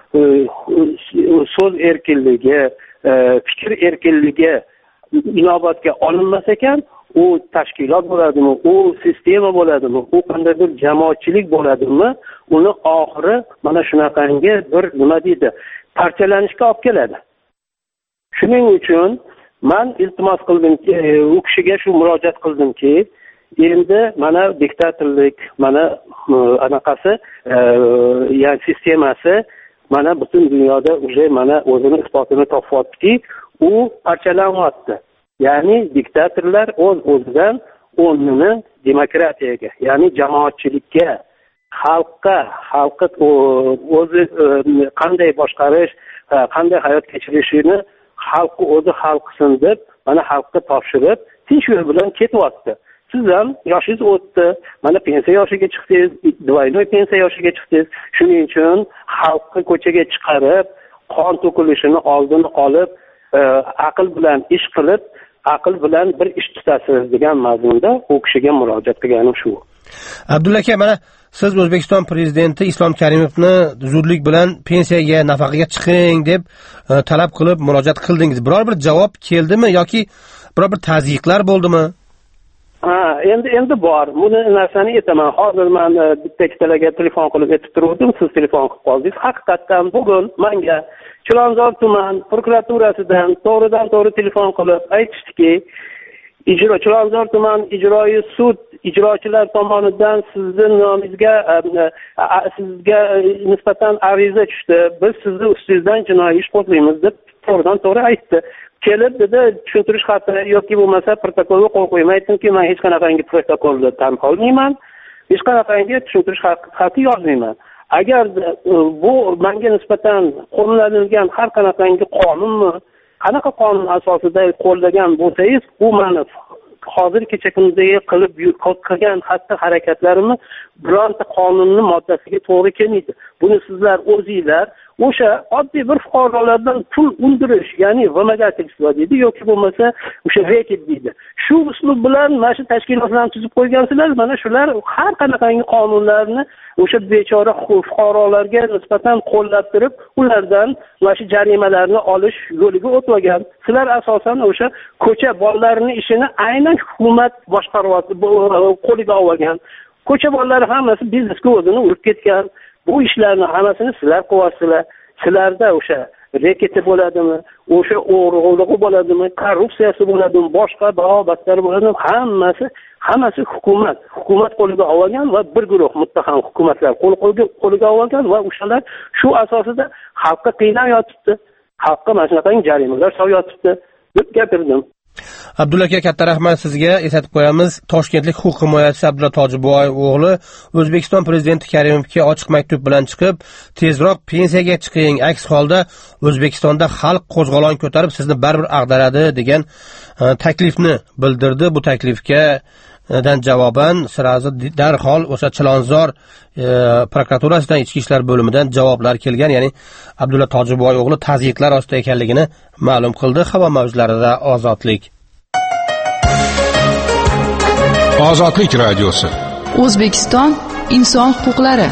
so'z erkinligi, fikr erkinligi inobatga olinmas ekan, u tashkilot bo'ladimi, u sistema bo'ladimi, u qandaydir jamoatchilik bo'ladimi, uni oxiri mana shunaqangi bir nima deydi, parchalanishga olib keladi. Shuning uchun men iltimos qildimki, u kishiga shu murojaat qildimki, endi mana diktatorlik, mana anaqasi, ya'ni sistemasi mana butun dunyoda уже mana o'zini isbotini topyaptiki, u parchalanyapti. Ya'ni diktatorlar o'z-o'zidan o'rnini demokratiyaga, ya'ni jamoatchilikka, xalqqa, xalqni o'zi qanday boshqarish, qanday hayot kechirishini xalqni o'zi hal qilsin deb mana xalqqa topshirib, tinch yo'l bilan ketyapti. Siz ham yoshingiz o'tdi, mana pensiya yoshiga chiqdingiz, двойной pensiya yoshiga chiqdingiz. Shuning uchun xalqni ko'chaga chiqarib, qon to'kilishini oldini olib, aql bilan ish qilib, aql bilan bir ish tutasiz degan mazmunda u kishiga murojaat qilganim shu. Abdulla aka, mana siz O'zbekiston prezidenti Islom Karimovni zudlik bilan pensiyaga, nafaqaga chiqing deb e, talab qilib murojaat qildingiz. Biror bir javob keldimi yoki biror bir tazyiqlar bo'ldimi? Ha, endi endi bor. Buni narsani aytaman. Hozir men bitta ikkitalarga telefon qilib aytib turdim, siz telefon qilib qoldingiz. Haqiqatan bugun menga Chilonzor tuman prokuraturasidan to'g'ridan to'g'ri telefon qilib aytishdiki, ijro Chilonzor tuman ijroiy sud ijrochilar tomonidan sizning nomingizga sizga nisbatan ariza tushdi. Biz sizni ustingizdan jinoiy ish qo'zg'aymiz deb to'g'ridan to'g'ri aytdi. Kelib dedi, tushuntirish xati yoki bo'lmasa protokolga qo'l qo'ymay aytdimki, men hech qanaqangi protokolda tan olmayman, hech qanaqangi tushuntirish xati yozmayman. Agar bu menga nisbatan qo'llanilgan har qanaqangi qonunmi, qanaqa qonun asosida qo'llagan bo'lsangiz, u meni hozir kecha kundagi qilib qilgan xatti harakatlarimni bironta qonunning moddasiga to'g'ri kelmaydi. Buni sizlar o'zingizlar o'sha oddiy bir fuqarolardan pul undirish, ya'ni vымогательство deydi yoki bo'lmasa o'sha reket deydi. Shu uslub bilan mana shu tashkilotlarni tuzib qo'ygansizlar, mana shular har qanaqangi qonunlarni o'sha bechora fuqarolarga nisbatan qo'llab turib, ulardan mana shu jarimalarni olish yo'liga o'tmagan. Sizlar asosan o'sha ko'cha bolalarining ishini aynan hukumat boshqaryapti, qo'liga olgan. Ko'cha bolalari hammasi biznesga o'zini urib ketgan. Bu ishlarni hammasini sizlar qilyapsizlar. Sizlarda o'sha reketi bo'ladimi, o'sha o'g'irligi bo'ladimi, korrupsiyasi bo'ladimi, boshqa bahobatlar bo'ladimi, hammasi hammasi hukumat, hukumat qo'liga olgan va bir guruh muttaham hukumatlar qo'l qo'liga olgan va o'shalar shu asosida xalqqa qiynab yotibdi. Xalqqa mana shunaqangi jarimalar solib yotibdi deb gapirdim. Abdulla aka, katta rahmat sizga. Eslatib qo'yamiz, Toshkentlik huquq himoyachisi Abdulla Tojiboyev o'g'li O'zbekiston prezidenti Karimovga ochiq maktub bilan chiqib, tezroq pensiyaga chiqing, aks holda O'zbekistonda xalq qo'zg'olon ko'tarib sizni baribir ag'daradi degan taklifni bildirdi. Bu taklifga dan javoban sirazi darhol o'sha Chilonzor e, prokuraturasidan ichki ishlar bo'limidan javoblar kelgan, ya'ni Abdulla Tojiboyev o'g'li tazyiqlar ostida ekanligini ma'lum qildi. Havo mavzularida Ozodlik. Ozodlik radiosi. O'zbekiston inson huquqlari.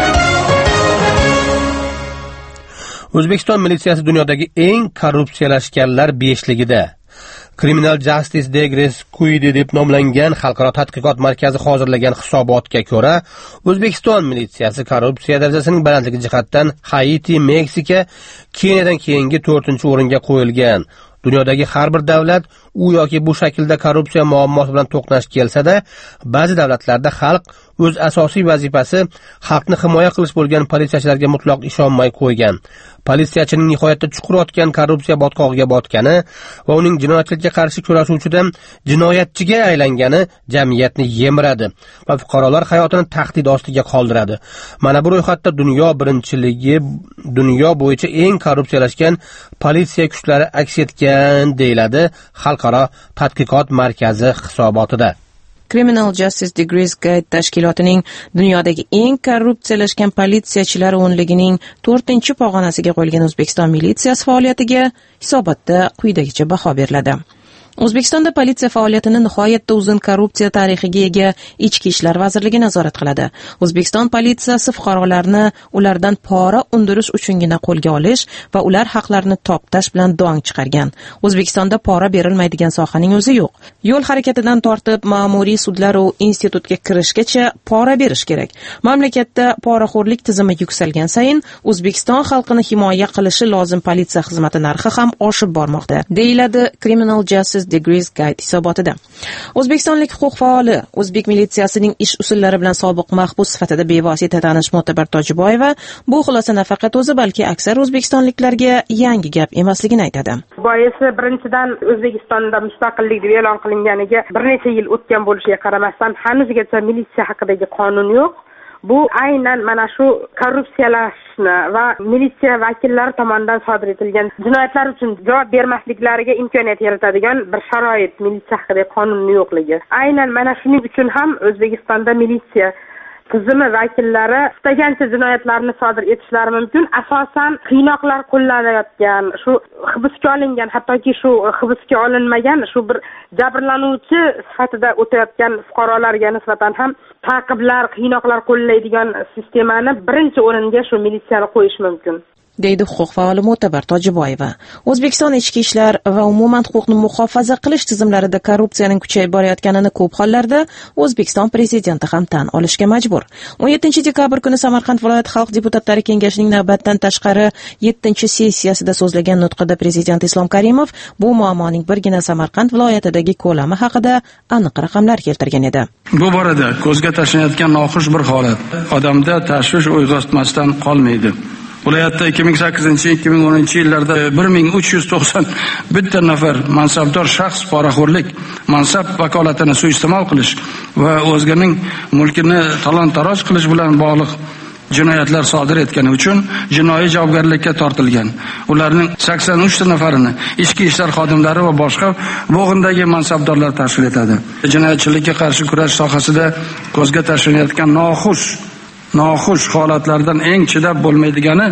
O'zbekiston militsiyasi dunyodagi eng korrupsiyalashganlar beshligida. Criminal Justice Degrees Quid deb nomlangan xalqaro tadqiqot markazi hozirlagan hisobotga ko'ra, O'zbekiston militsiyasi korrupsiya darajasining balandligi jihatdan Haiti, Meksika, Keniyadan keyingi to'rtinchi o'ringa qo'yilgan. Dunyodagi har bir davlat u yoki bu shaklda korrupsiya muammosi bilan to'qnash kelsa-da, ba'zi davlatlarda xalq o'z asosiy vazifasi xalqni himoya qilish bo'lgan politsiyachilarga mutlaq ishonmay qo'ygan. Politsiyachining nihoyatda chuqur yotgan korrupsiya botqog'iga botgani va uning jinoyatchilikka qarshi kurashuvchidan jinoyatchiga aylangani jamiyatni yemiradi va fuqarolar hayotini tahdid ostiga qoldiradi. Mana bu ro'yxatda dunyo birinchiligi dunyo bo'yicha eng korrupsiyalashgan politsiya kuchlari aks etgan deyiladi xalqaro tadqiqot markazi hisobotida. Criminal Justice Degrees Guide tashkilotining dunyodagi eng korrupsiyalashgan politsiyachilar o'nligining to'rtinchi pog'onasiga qo'yilgan O'zbekiston militsiyasi faoliyatiga hisobotda quyidagicha baho beriladi. O'zbekistonda politsiya faoliyatini nihoyatda uzun korrupsiya tarixiga ega Ichki ishlar vazirligi nazorat qiladi. O'zbekiston politsiyasi fuqarolarni ulardan pora undirish uchungina qo'lga olish va ular haqlarini toptash bilan dong chiqargan. O'zbekistonda pora berilmaydigan sohaning o'zi yo'q. Yo'l harakatidan tortib ma'muriy sudlar va institutga kirishgacha pora berish kerak. Mamlakatda poraxo'rlik tizimi yuksalgan sayin O'zbekiston xalqini himoya qilishi lozim politsiya xizmati narxi ham oshib bormoqda, deyiladi Criminal Justice Degrees Guide hisobotida. O'zbekistonlik huquq faoli o'zbek militsiyasining ish usullari bilan sobiq mahbus sifatida bevosita tanish Mo'tabar Tojiboyeva bu xulosa nafaqat o'zi, balki aksar o'zbekistonliklarga yangi gap emasligini aytadi. Boisi birinchidan O'zbekistonda mustaqillik deb e'lon qilinganiga bir necha yil o'tgan bo'lishiga qaramasdan hanuzgacha militsiya haqidagi qonun yo'q. Bu aynan mana shu korrupsiyalashni va militsiya vakillari tomonidan sodir etilgan jinoyatlar uchun javob bermasliklariga imkoniyat yaratadigan bir sharoit militsiya haqidagi qonunning yo'qligi. Aynan mana shuning uchun ham O'zbekistonda militsiya tizimi vakillari istagancha jinoyatlarni sodir etishlari mumkin. Asosan qiynoqlar qo'llanayotgan, shu hibsga olingan, hattoki shu hibsga olinmagan, shu bir jabrlanuvchi sifatida o'tayotgan fuqarolarga nisbatan ham ta'qiblar, qiynoqlar qo'llaydigan sistemani birinchi o'ringa shu militsiyani qo'yish mumkin, deydi huquq faoli Mo'tabar Tojiboyeva. O'zbekiston ichki ishlar va umuman huquqni muhofaza qilish tizimlarida korrupsiyaning kuchayib borayotganini ko'p hollarda O'zbekiston prezidenti ham tan olishga majbur. o'n yettinchi dekabr kuni Samarqand viloyat xalq deputatlari kengashining navbatdan tashqari yettinchi sessiyasida so'zlagan nutqida prezident Islom Karimov bu muammoning birgina Samarqand viloyatidagi ko'lami haqida aniq raqamlar keltirgan edi. Bu borada ko'zga tashlanayotgan noxush bir holat odamda tashvish uyg'otmasdan qolmaydi. Viloyatda ikki ming sakkizinchi ikki ming o'ninchi yillarda bir ming uch yuz to'qson bitta nafar mansabdor shaxs poraxo'rlik, mansab vakolatini suiiste'mol qilish va o'zganing mulkini talon-taroj qilish bilan bog'liq jinoyatlar sodir etgani uchun jinoiy javobgarlikka tortilgan. Ularning sakson uch ta nafarini ichki ishlar xodimlari va boshqa bo'g'indagi mansabdorlar tashkil etadi. Jinoyatchilikka qarshi kurash sohasida ko'zga tashlanayotgan noxush noxush holatlardan eng chidab bo'lmaydigani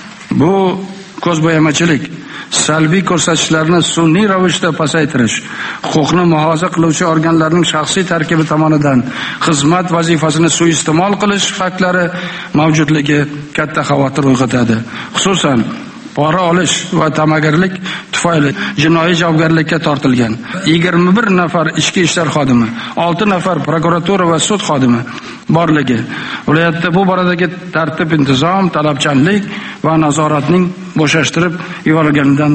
bu ko'zbo'yamachilik, salbiy ko'rsatkichlarni sun'iy ravishda pasaytirish, huquqni muhofaza qiluvchi organlarning shaxsiy tarkibi tomonidan xizmat vazifasini suiiste'mol qilish faktlari mavjudligi katta xavotir uyg'otadi. Xususan, pora olish va ta'magirlik tufayli jinoiy javobgarlikka tortilgan yigirma bir nafar ichki ishlar xodimi, olti nafar prokuratura va sud xodimi borligi viloyatda bu boradagi tartib intizom, talabchanlik va nazoratning bo'shashtirib yuborilganidan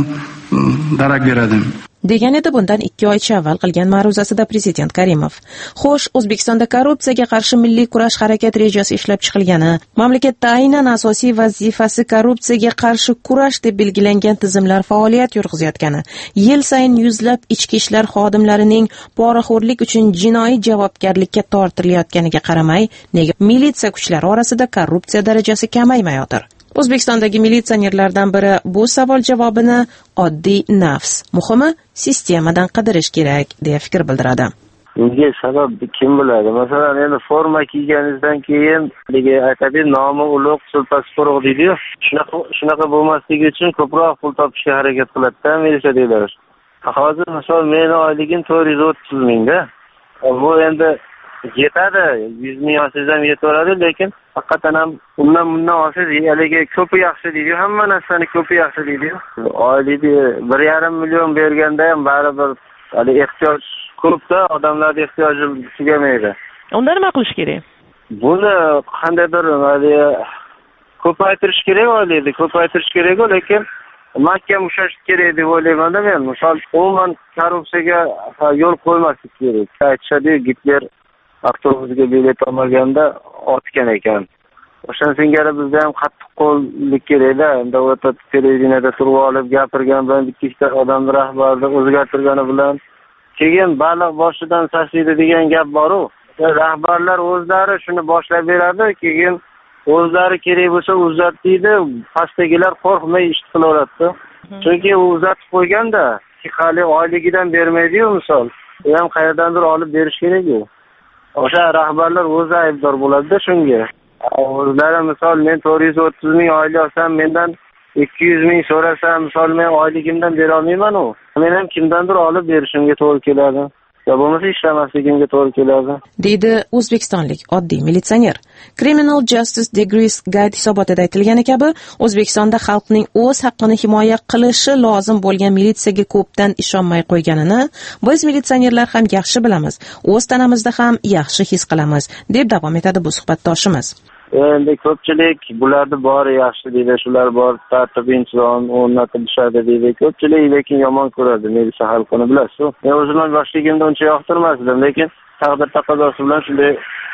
darak beradi, degan edi bundan ikki oycha avval qilgan ma'ruzasida prezident Karimov. Xo'sh, O'zbekistonda korrupsiyaga qarshi milliy kurash harakat rejasi ishlab chiqilgani, mamlakatda aynan asosiy vazifasi korrupsiyaga qarshi kurash deb belgilangan tizimlar faoliyat yurg'izayotgani, yil sayin yuzlab ichki ishlar xodimlarining poraxo'rlik uchun jinoiy javobgarlikka tortilayotganiga qaramay, nega militsiya kuchlari orasida korrupsiya darajasi kamaymayotir? O'zbekistondagi militsionerlardan biri bu savol javobini oddiy nafs, muhimi sistemadan qidirish kerak deya fikr bildiradi. Bunga sabab kim biladi? Masalan, endi forma kiyganingizdan keyin aytadi, nomi ulug', sulpasi quruq deydi-yu. Shunaqa shunaqa bo'lmasligi uchun ko'proq pul topishga harakat qiladi-da militsiyadagilar. Hozir misol meni oyligim to'rt yuz o'ttiz mingda. Bu endi yetadi, yuz ming olsangiz ham yetaveradi, lekin haqiqatan ham undan bundan olsangiz haligi ko'pi yaxshi deydi, hamma narsani ko'pi yaxshi deydi. Oylikni bir yarim million berganda ham baribir hali ehtiyoj ko'pda, odamlarning ehtiyoji tugamaydi. Unda nima qilish kerak? Buni qandaydir hali ko'paytirish kerak, oylikni ko'paytirish kerak, lekin mahkam ushlash kerak deb o'ylayman-da men. Misol, umuman korrupsiyaga yo'l qo'ymaslik kerak. Aytishadi, Gitler avtobusga bilet olmaganda otgan ekan. O'shan singari bizda ham qattiq qo'llik kerak-da. Endi o'ta televideniyada turib olib gapirgan bilan ikkita odamni rahbarni o'zgartirgani bilan keyin baliq boshidan sasiydi degan gap bor-ku. Rahbarlar o'zlari shuni boshlab beradi, keyin o'zlari kerak bo'lsa uzatdi, pastdagilar qo'rqmay ish qilaveradi. Chunki u uzatib qo'yganda hali oyligidan bermaydi-yu misol. U ham qayerdandir olib berish kerak-ku. O'sha rahbarlar o'zi aybdor bo'ladi-da shunga. O'zlari misol men to'rt yuz o'ttiz ming oylik olsam, mendan ikki yuz ming so'rasam, misol men oyligimdan bera olmayman-ku. Men ham kimdandir olib berishimga to'g'ri keladi. Ya bo'lmasa ishlamasligimga to'g'ri keladi, deydi o'zbekistonlik oddiy militsioner. Criminal Justice Degrees Guide hisobotida aytilgani kabi, O'zbekistonda xalqning o'z haqqini himoya qilishi lozim bo'lgan militsiyaga ko'pdan ishonmay qo'yganini biz militsionerlar ham yaxshi bilamiz, o'z tanamizda ham yaxshi his qilamiz, deb davom etadi bu suhbatdoshimiz. Endi ko'pchilik bularni bori yaxshi deydi, shular bor, tartib intizom o'rnatilishadi deydi. Ko'pchilik lekin yomon ko'radi militsiya xalqini, bilasiz. Men o'zimdan boshligimda uncha yoqtirmasdim, lekin taqdir taqozosi bilan shunday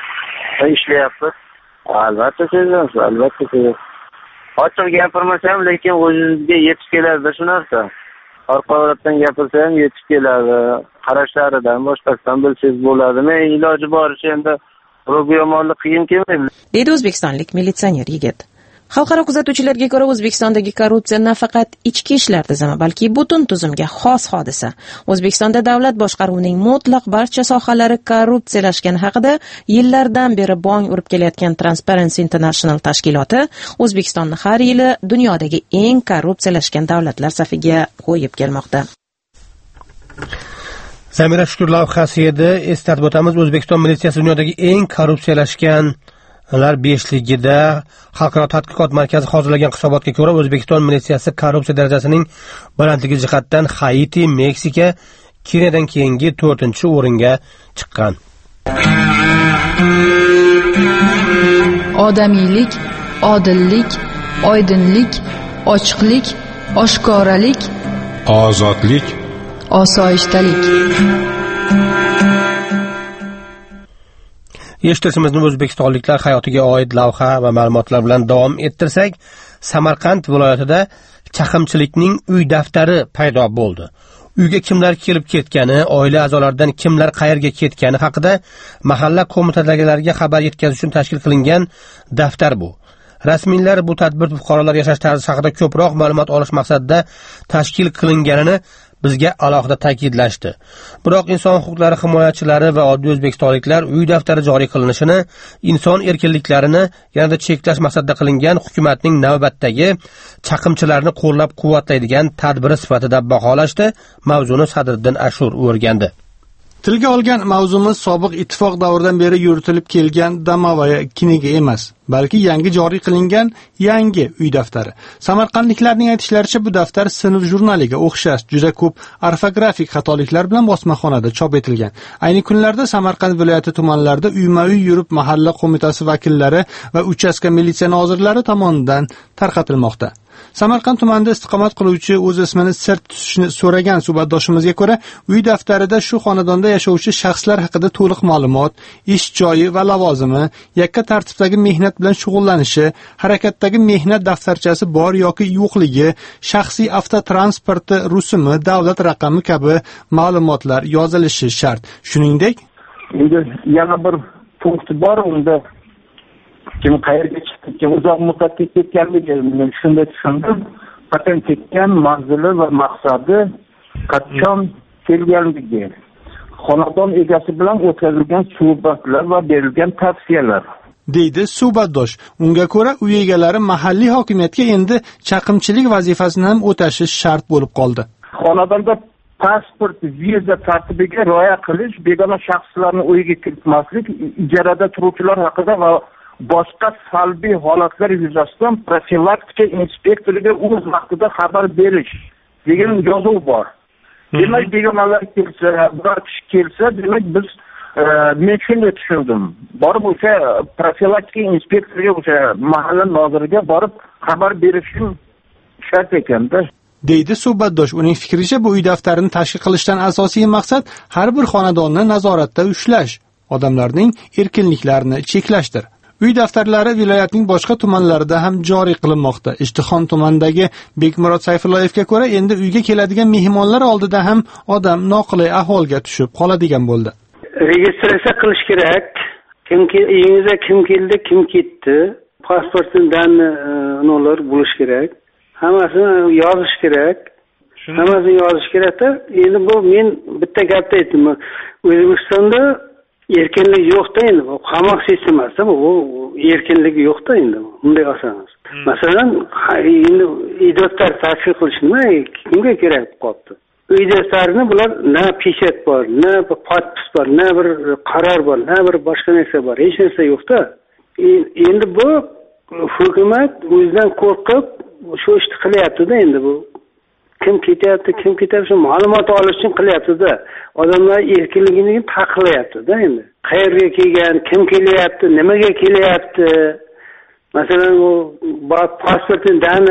ishlayapmiz. Albatta sezamiz, albatta sezamiz. Ochiq gapirmasam, lekin o'zingizga yetib keladi shu narsa. Orqaroqdan gapirsa ham yetib keladi. Qarashlaridan, boshqasidan bilsangiz bo'ladi. Men iloji boricha endi Ro'bi yomonlik qiyin kelmaydi, deydi o'zbekistonlik militsioner yigit. Xalqaro kuzatuvchilarga ko'ra, O'zbekistondagi korrupsiya nafaqat ichki ishlar tizimi, balki butun tuzumga xos hodisa. O'zbekistonda davlat boshqaruvining mutlaq barcha sohalari korrupsiyalashgani haqida yillardan beri bong urib kelayotgan Transparency International tashkiloti O'zbekistonni har yili dunyodagi eng korrupsiyalashgan davlatlar safiga qo'yib kelmoqda. Zamira Shukur lavhasi edi. Eslatib o'tamiz, O'zbekiston militsiyasi dunyodagi eng korrupsiyalashgan lar beshligida. Xalqaro tadqiqot markazi hozirlagan hisobotga ko'ra, O'zbekiston militsiyasi korrupsiya darajasining balandligi jihatdan Haiti, Meksika, Keniyadan keyingi to'rtinchi o'ringa chiqqan. Odamiylik, odillik, oydinlik, ochiqlik, oshkoralik, ozodlik, osoyishtalik. Eshitishimizni o'zbekistonliklar hayotiga oid lavha va ma'lumotlar bilan davom ettirsak, Samarqand viloyatida chaqimchilikning uy daftari paydo bo'ldi. Uyga kimlar kelib ketgani, oila a'zolaridan kimlar qayerga ketgani haqida mahalla qo'mitadagilariga xabar yetkazish uchun tashkil qilingan daftar bu. Rasmiylar bu tadbir fuqarolar yashash tarzi haqida ko'proq ma'lumot olish maqsadida tashkil qilinganini bizga alohida ta'kidlashdi. Biroq inson huquqlari himoyachilari va oddiy o'zbekistonliklar uy daftari joriy qilinishini inson erkinliklarini yanada cheklash maqsadida qilingan hukumatning navbatdagi chaqimchilarni qo'llab-quvvatlaydigan tadbiri sifatida baholashdi. Mavzuni Sadriddin Ashur o'rgandi. Tilga olgan mavzumiz sobiq ittifoq davridan beri yuritilib kelgan Damavaya kiniga emas, balki yangi joriy qilingan yangi uy daftari. Samarqandliklarning aytishlaricha, bu daftar sinf jurnaliga o'xshash juda ko'p orfografik xatoliklar bilan bosmaxonada chop etilgan. Ayni kunlarda Samarqand viloyati tumanlarida uyma-uy yurib mahalla qo'mitasi vakillari va uchastka militsiya nozirlari tomonidan tarqatilmoqda. Samarqand tumanida istiqomat qiluvchi o'z ismini sir tutishni so'ragan suhbatdoshimizga ko'ra, uy daftarida shu xonadonda yashovchi shaxslar haqida to'liq ma'lumot, ish joyi va lavozimi, yakka tartibdagi mehnat bilan shug'ullanishi, harakatdagi mehnat daftarchasi bor yoki yo'qligi, shaxsiy avtotransporti rusumi, davlat raqami kabi ma'lumotlar yozilishi shart. Shuningdek, endi yana bir punkt bor, unda kim qayerga chiqdi, kim uzoq muddatga ketganligini shunda tushundim. Qachon ketgan, manzili va maqsadi, qachon kelganligi, xonadon egasi bilan o'tkazilgan suhbatlar va berilgan tavsiyalar, deydi suhbatdosh. Unga ko'ra, uy egalari mahalliy hokimiyatga endi chaqimchilik vazifasini ham o'tashi shart bo'lib qoldi. Xonadonda pasport, viza tartibiga rioya qilish, begona shaxslarni uyiga kiritmaslik, ijarada turuvchilar haqida va boshqa salbiy holatlar yuzasidan profilaktika inspektoriga o'z vaqtida xabar berish degan yozuv bor. Demak, begonalar kelsa, biror kishi kelsa, demak biz men shunday tushundim. Borib o'sha profilaktika inspektoriga, o'sha mahalla noziriga borib xabar berishim shart ekanda, deydi suhbatdosh. Uning fikricha, bu uy daftarini tashkil qilishdan asosiy maqsad har bir xonadonni nazoratda ushlash, odamlarning erkinliklarini cheklashdir. Uy daftarlari viloyatning boshqa tumanlarida ham joriy qilinmoqda. Ishtixon tumanidagi Bekmurod Sayfulloyevga ko'ra, endi uyga keladigan mehmonlar oldida ham odam noqulay ahvolga tushib qoladigan bo'ldi. Registratsiya qilish kerak. Kimki uyingizga kim keldi, kim ketdi, pasportidan nolar bo'lish kerak. Hammasini yozish kerak. Hammasini yozish kerakda. Endi bu men bitta gapni aytdim. O'zbekistonda erkinlik yo'qda endi, bu qamoq sistemasi, bu erkinlik yo'qda endi, bunday oson. Masalan, endi uy daftari tashkil qilish nima, kimga kerak qoldi? Uy daftarini bular na peshat bor, na podpis bor, na bir qaror bor, na bir boshqa narsa bor, hech narsa yo'qda. Endi bu hukumat o'zidan qo'rqib shu ishni qilyapti-da endi bu. Kim ketyapti, kim ketyapti, ma'lumot olish uchun qilyapti-da. Odamlar erkinligini taqiqlayapti-da endi. Qayerga kelgan, kim kelyapti, nimaga kelyapti? Masalan, u pasportidan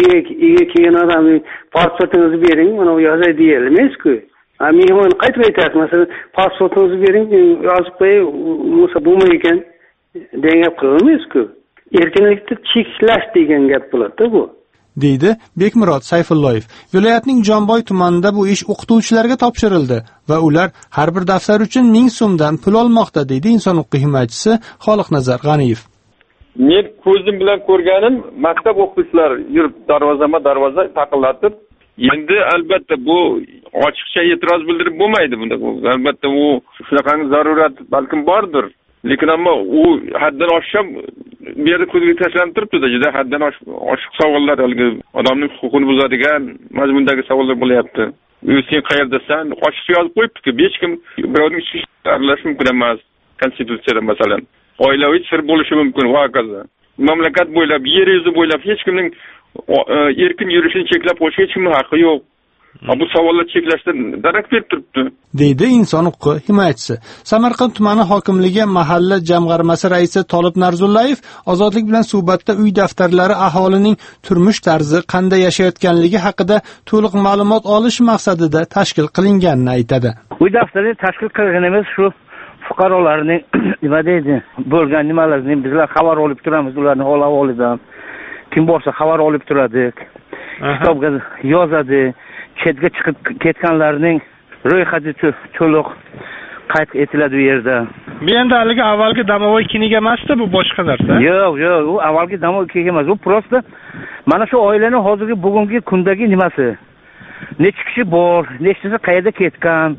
ega kelgan odamning pasportingizni bering, mana u yozay deyilmaysiz-ku. Mehmon qaytib aytasiz, masalan, pasportingizni bering, yozib qo'yay, bo'lsa bo'lmay ekan degan gap qilmaysiz-ku. Erkinlikni cheklash degan gap bo'ladi-da bu. deydi Bekmurod Sayfulloyev. Viloyatning Jonboy tumanida bu ish o'qituvchilarga topshirildi va ular har bir daftar uchun ming so'mdan pul olmoqda, deydi inson huquqiy himoyachisi Xoliqnazar G'aniyev. men ko'zim bilan ko'rganim maktab o'qituvchilar yurib darvozama darvoza taqillatib, endi albatta bu ochiqcha e'tiroz bildirib bo'lmaydi bunda. Albatta u shunaqangi zarurat balkim bordir. Lekin ammo u haddan oshib bu yerda ko'zga tashlanib turibdi-da, juda haddan oshiq savollar, odamning huquqini buzadigan mazmundagi savollar bo'lyapti. Sen qayerdasan? Ochiq yozib qo'yibdi-ku, hech kim birovning ichiga aralashish mumkin emas. Konstitutsiyada masalan, oilaviy sir bo'lishi mumkin va hokazo. Mamlakat bo'ylab, yer yuzi bo'ylab hech kimning erkin yurishini cheklab qo'yishga hech kimning haqqi yo'q. Bu savollar cheklashdan darak berib turibdi, deydi inson huquqi himoyachisi. Samarqand tumani hokimligi mahalla jamg'armasi raisi Tolib Narzullayev Ozodlik bilan suhbatda uy daftarlari aholining turmush tarzi qanday yashayotganligi haqida to'liq ma'lumot olish maqsadida tashkil qilinganini aytadi. Uy daftarini tashkil qilganimiz shu fuqarolarning nima deydi, bo'lgan nimalarni bizlar xabar olib turamiz, ularning hol ahvolidan. Kim bo'lsa xabar olib turadi, kitobga yozadi, chetga chiqib ketganlarning ro'yxati to'liq qayd etiladi u yerda. Bu endi haligi avvalgi domovoy kiniga emasdi, bu boshqa narsa. Yo'q, yo'q, u avvalgi domovoy kiniga emas. U prosta mana shu oilaning hozirgi bugungi kundagi nimasi. Necha kishi bor, nechtasi qayerda ketgan,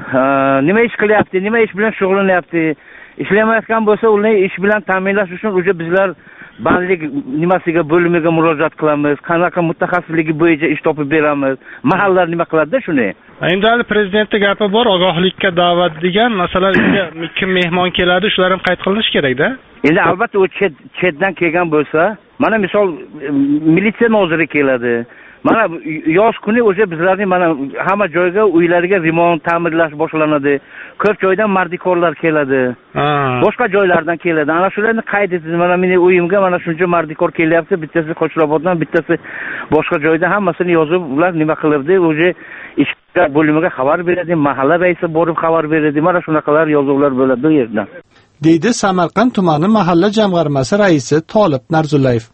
nima ish qilyapti, nima ish bilan shug'ullanyapti. Ishlamayotgan bo'lsa, ularni ish bilan ta'minlash uchun o'sha bizlar bandlik nimasiga bo'limiga murojaat qilamiz, qanaqa mutaxassisligi bo'yicha ish topib beramiz, mahallalar nima qiladi shuni. Endi hali prezidentning gapi bor, ogohlikka da'vat degan, masalan, kim mehmon keladi, shular ham qayd qilinishi kerak-da. Endi albatta u chet chetdan kelgan bo'lsa, mana misol militsiya noziri keladi. Mana yoz kuni o'sha bizlarning mana hamma joyga uylariga remont, ta'mirlash boshlanadi. Ko'p joydan mardikorlar keladi. Boshqa joylardan keladi. Ana shularni qayd etdi. Mana mening uyimga mana shuncha mardikor kelyapti, bittasi Qo'shroboddan, bittasi boshqa joydan, hammasini yozib ular nima qilibdi, o'sha ishlar bo'limiga xabar beradi, mahalla raisi borib xabar beradi. Mana shunaqalar yozuvlar bo'ladi bu yerdan. deydi Samarqand tumani mahalla jamg'armasi raisi Tolib Narzullayev.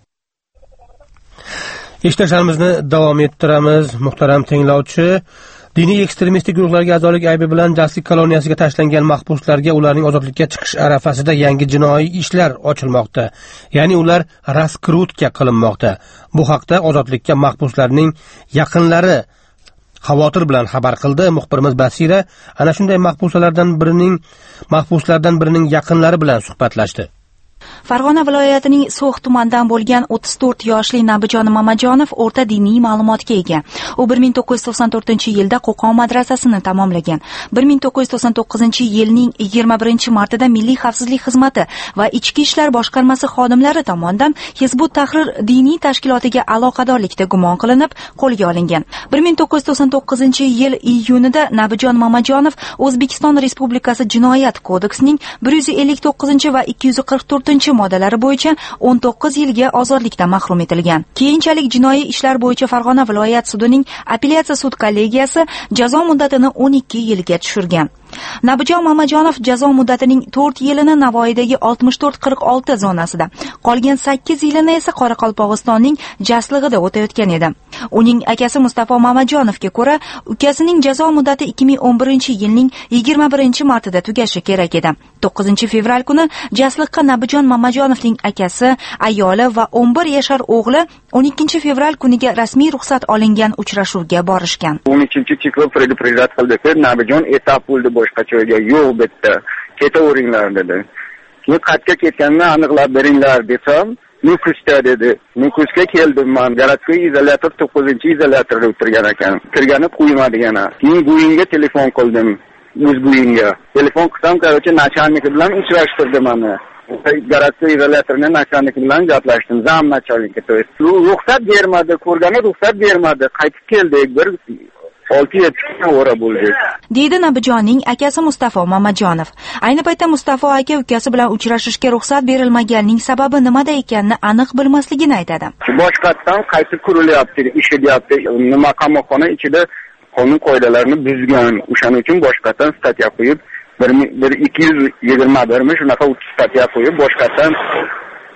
Eshitishlarimizni davom ettiramiz. Muhtaram tinglovchi, diniy ekstremistik guruhlarga a'zolik aybi bilan jaslik koloniyasiga tashlangan mahbuslarga ularning ozodlikka chiqish arafasida yangi jinoiy ishlar ochilmoqda. Ya'ni ular raskrutka qilinmoqda. Bu haqda ozodlikka mahbuslarning yaqinlari xavotir bilan xabar qildi. Muxbirimiz Basira ana shunday mahbuslardan birining mahbuslardan birining yaqinlari bilan suhbatlashdi. Farg'ona viloyatining So'x tumanidan bo'lgan o'ttiz to'rt yoshli Nabijon Mamajonov o'rta diniy ma'lumotga ega. U bir ming to'qqiz yuz to'qson to'rtinchi yilda Qo'qon madrasasini tamomlagan. bir ming to'qqiz yuz to'qson to'qqizinchi yilning yigirma birinchi martida Milliy xavfsizlik xizmati va Ichki ishlar boshqarmasi xodimlari tomonidan Hizbut Tahrir diniy tashkilotiga aloqadorlikda gumon qilinib qo'lga olingan. bir ming to'qqiz yuz to'qson to'qqizinchi yil iyunida Nabijon Mamajonov O'zbekiston Respublikasi Jinoyat kodeksining bir yuz ellik to'qqizinchi va ikki yuz qirq to'rtinchi moddalari bo'yicha o'n to'qqiz yilga ozodlikdan mahrum etilgan. Keyinchalik jinoiy ishlar bo'yicha Farg'ona viloyat sudining apellyatsiya sud kollegiyasi jazo muddatini o'n ikki yilga tushirgan. Nabijon Mamajonov jazo muddatining to'rt yilini Navoiydagi oltmish to'rt qirq olti zonasida, qolgan sakkiz yilini esa Qoraqalpog'istonning Jaslig'ida o'tayotgan edi. Uning akasi Mustafa Mamajonovga ko'ra, ukasining jazo muddati ikki ming o'n birinchi yilning yigirma birinchi martida tugashi kerak edi. to'qqizinchi fevral kuni Jasliqqa Nabijon Mamajonovning akasi, ayoli va o'n bir yashar o'g'li o'n ikkinchi fevral kuniga rasmiy ruxsat olingan uchrashuvga borishgan. o'n uchinchi chekov предупреждать qildi. Nabijon etap bo'ldi, boshqa joyga yo'q bitta. Ketaveringlar dedi. Keyin qayerga ketganini aniqlab beringlar desam, Nukusda dedi. Nukusga keldim men. Garatkoy izolyator to'qqizinchi izolyatorda o'tirgan ekan. Kirganib qo'ymagan. Keyin bo'yinga telefon qildim. O'z bo'yinga. Telefon qilsam, qarochi nachalnik bilan uchrashtirdi meni. Garatkoy izolyatorning nachalniki bilan gaplashdim. Zam nachalniki to есть. Ruxsat bermadi, ko'rgani ruxsat bermadi. Qaytib keldik bir olti yetti kun ora bo'ldi. Deydi Nabijonning akasi Mustafa Mamajonov. Ayni paytda Mustafa aka ukasi bilan uchrashishga ruxsat berilmaganining sababi nimada ekanini aniq bilmasligini aytadi. Boshqatdan qaytib qurilyapti, ish deyapti. Nima qamoqxona ichida qonun qoidalarini buzgan. O'shaning uchun boshqatdan statya qo'yib bir ikki yuz yigirma bir mi shunaqa statya qo'yib boshqatdan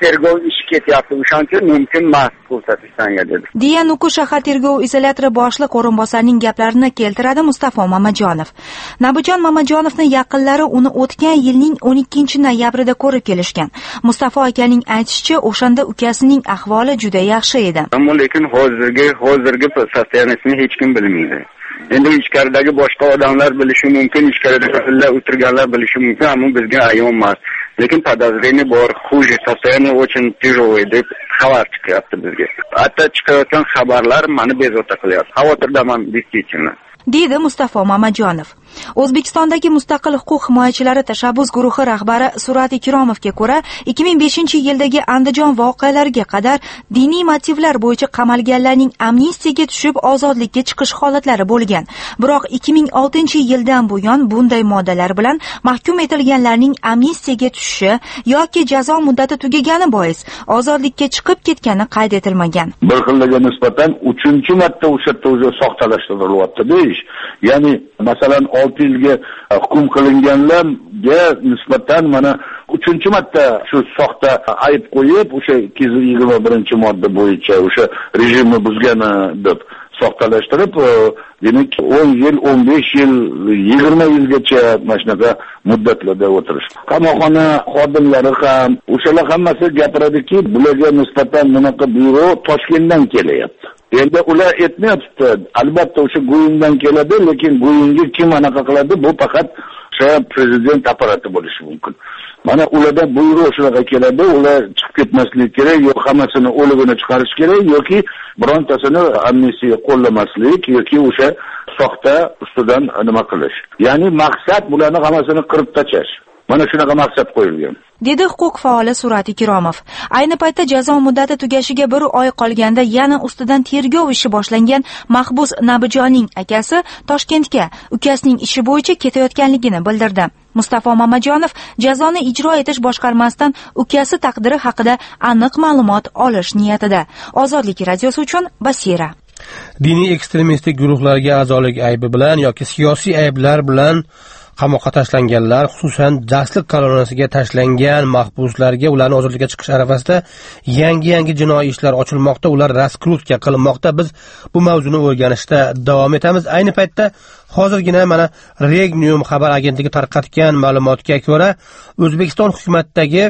tergov ishi ketyapti, o'shaning uchun mumkin emas ko'rsatishdan dedi. deya Nukus shahar tergov izolyatori boshliq o'rinbosarining gaplarini keltiradi Mustafo Mamajonov. Nabijon Mamajonovning yaqinlari uni o'tgan yilning o'n ikkinchi noyabrida ko'rib kelishgan. Mustafo akaning aytishicha, o'shanda ukasining ahvoli juda yaxshi edi. Ammo lekin hozirgi hozirgi soстояниесini hech kim bilmaydi. Endi ichkaridagi boshqa odamlar bilishi mumkin, ichkarida o'tirganlar bilishi mumkin, ammo bizga ayon emas. Lekin подозрение bor, хуже, состояние очень тяжелое deb xabar chiqyapti bizga. Hatto chiqayotgan xabarlar meni bezovta qilyapti. Xavotirdaman действительно. deydi Mustafo Mamajonov. O'zbekistondagi mustaqil huquq himoyachilari tashabbus guruhi rahbari Surat Ikromovga ko'ra, ikki ming beshinchi yildagi Andijon voqealariga qadar diniy motivlar bo'yicha qamalganlarning amnistiyaga tushib ozodlikka chiqish holatlari bo'lgan. Biroq ikki ming oltinchi yildan buyon bunday moddalar bilan mahkum etilganlarning amnistiyaga tushishi yoki jazo muddati tugagani bois ozodlikka chiqib ketgani qayd etilmagan. Bir xillarga nisbatan uchinchi marta o'sha yerda o'zi soxtalashtiryapti. Ya'ni masalan olti yilga hukm qilinganlarga nisbatan mana uchinchi marta shu soxta ayb qo'yib, o'sha ikki yuz yigirma birinchi modda bo'yicha o'sha rejimni buzgani deb soxtalashtirib, demak o'n yil, o'n besh yil, yigirma yilgacha mana shunaqa muddatlarda o'tirish. Qamoqxona xodimlari ham o'shalar hammasi gapiradiki, bularga nisbatan bunaqa byuro Toshkentdan kelyapti. Endi ular aytmayapti, albatta o'sha Go'yindan keladi, lekin Go'yinga kim anaqa qiladi, bu faqat o'sha prezident apparati bo'lishi mumkin. Mana ulardan buyruq shunaqa keladi, ular chiqib ketmaslik kerak, yo'q hammasini o'ligini chiqarish kerak yoki birontasini amnistiya qo'llamaslik yoki o'sha soxta ustidan nima qilish. Ya'ni maqsad bularni hammasini qirib tashlash. Mana shunaqa maqsad qo'yilgan. dedi huquq faoli Surat Ikromov. Ayni paytda jazo muddati tugashiga bir oy qolganda yana ustidan tergov ishi boshlangan mahbus Nabijonning akasi Toshkentga ukasining ishi bo'yicha ketayotganligini bildirdi. Mustafo Mamajonov jazoni ijro etish boshqarmasidan ukasi taqdiri haqida aniq ma'lumot olish niyatida. Ozodlik radiosi uchun Basira. Diniy ekstremistik guruhlarga a'zolik aybi bilan yoki siyosiy ayblar bilan qamoqqa tashlanganlar, xususan jasliq koloniyasiga tashlangan mahbuslarga ularning ozodlikka chiqish arafasida yangi-yangi jinoiy ishlar ochilmoqda, ular raskrutka qilinmoqda. Biz bu mavzuni o'rganishda davom etamiz. Ayni paytda hozirgina mana Regnum xabar agentligi tarqatgan ma'lumotga ko'ra, O'zbekiston hukumatidagi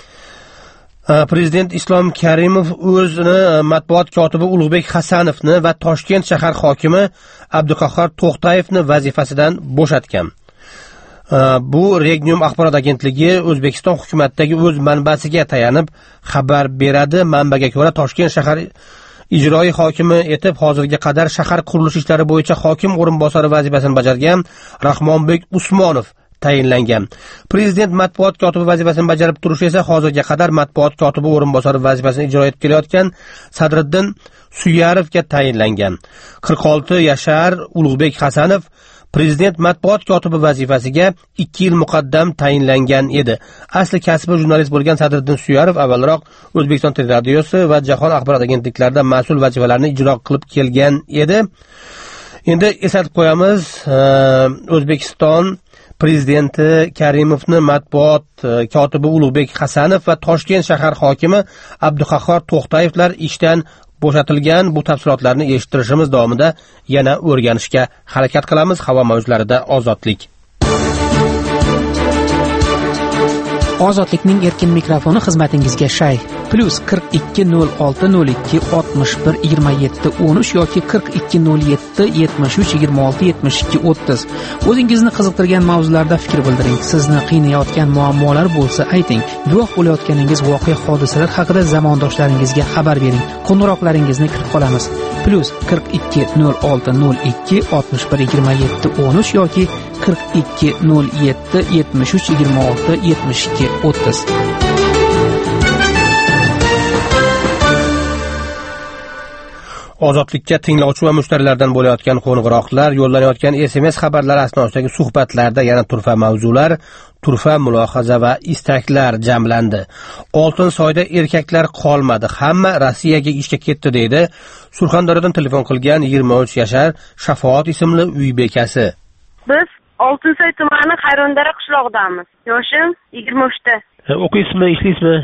Prezident Islom Karimov o'zini matbuot kotibi Ulug'bek Hasanovni va Toshkent shahar hokimi Abduqahhor To'xtayevni vazifasidan bo'shatgan. Bu Regnum axborot agentligi O'zbekiston hukumatidagi o'z manbasiga tayanib xabar beradi. Manbaga ko'ra, Toshkent shahar ijroiy hokimi etib hozirga qadar shahar qurilish ishlari bo'yicha hokim o'rinbosari vazifasini bajargan Rahmonbek Usmonov tayinlangan. Prezident matbuot kotibi vazifasini bajarib turishi esa hozirga qadar matbuot kotibi o'rinbosari vazifasini ijro etib kelayotgan Sadriddin Suyarovga tayinlangan. qirq olti yashar Ulug'bek Hasanov Prezident matbuot kotibi vazifasiga ikki yil muqaddam tayinlangan edi. Asli kasbi jurnalist bo'lgan Sadriddin Suyarov avvalroq O'zbekiston teleradiosi va Jahon axborot agentliklarida mas'ul vazifalarni ijro qilib kelgan edi. Endi eslatib qo'yamiz, O'zbekiston Prezidenti Karimovni matbuot kotibi Ulug'bek Hasanov va Toshkent shahar hokimi Abduqahhor To'xtayevlar ishdan bo'shatilgan. Bu tafsilotlarni eshittirishimiz davomida yana o'rganishga harakat qilamiz. Havo mavjlarida ozodlik. Ozodlikning erkin mikrofoni xizmatingizga shay. Plus qirq ikki nol olti nol ikki oltmish bir yigirma yetti o'n uch yoki qirq ikki nol yetti yetmish uch yigirma olti yetmish ikki o'ttiz. O'zingizni qiziqtirgan mavzularda fikr bildiring. Sizni qiynayotgan muammolar bo'lsa ayting. Guvoh bo'layotganingiz voqea hodisalar haqida zamondoshlaringizga xabar bering. Qo'ng'iroqlaringizni kutib qolamiz. Plus qirq ikki nol olti nol ikki oltmish bir yigirma yetti o'n uch yoki qirq ikki nol yetti yetmish uch yigirma olti yetmish ikki o'ttiz. Ozodlikka tinglovchi va mushtarilardan bo'layotgan qo'ng'iroqlar, yo'llanayotgan S M S xabarlari asnosidagi suhbatlarda yana turfa mavzular, turfa mulohaza va istaklar jamlandi. Oltinsoyda erkaklar qolmadi, hamma Rossiyaga ishga ketdi deydi Surxondaryodan telefon qilgan yigirma uch yashar Shafoat ismli uy bekasi. Biz Oltinsoy tumani Hayrondara qishlog'idamiz. Yoshim yigirma uchda. O'qiysizmi, ishlaysizmi?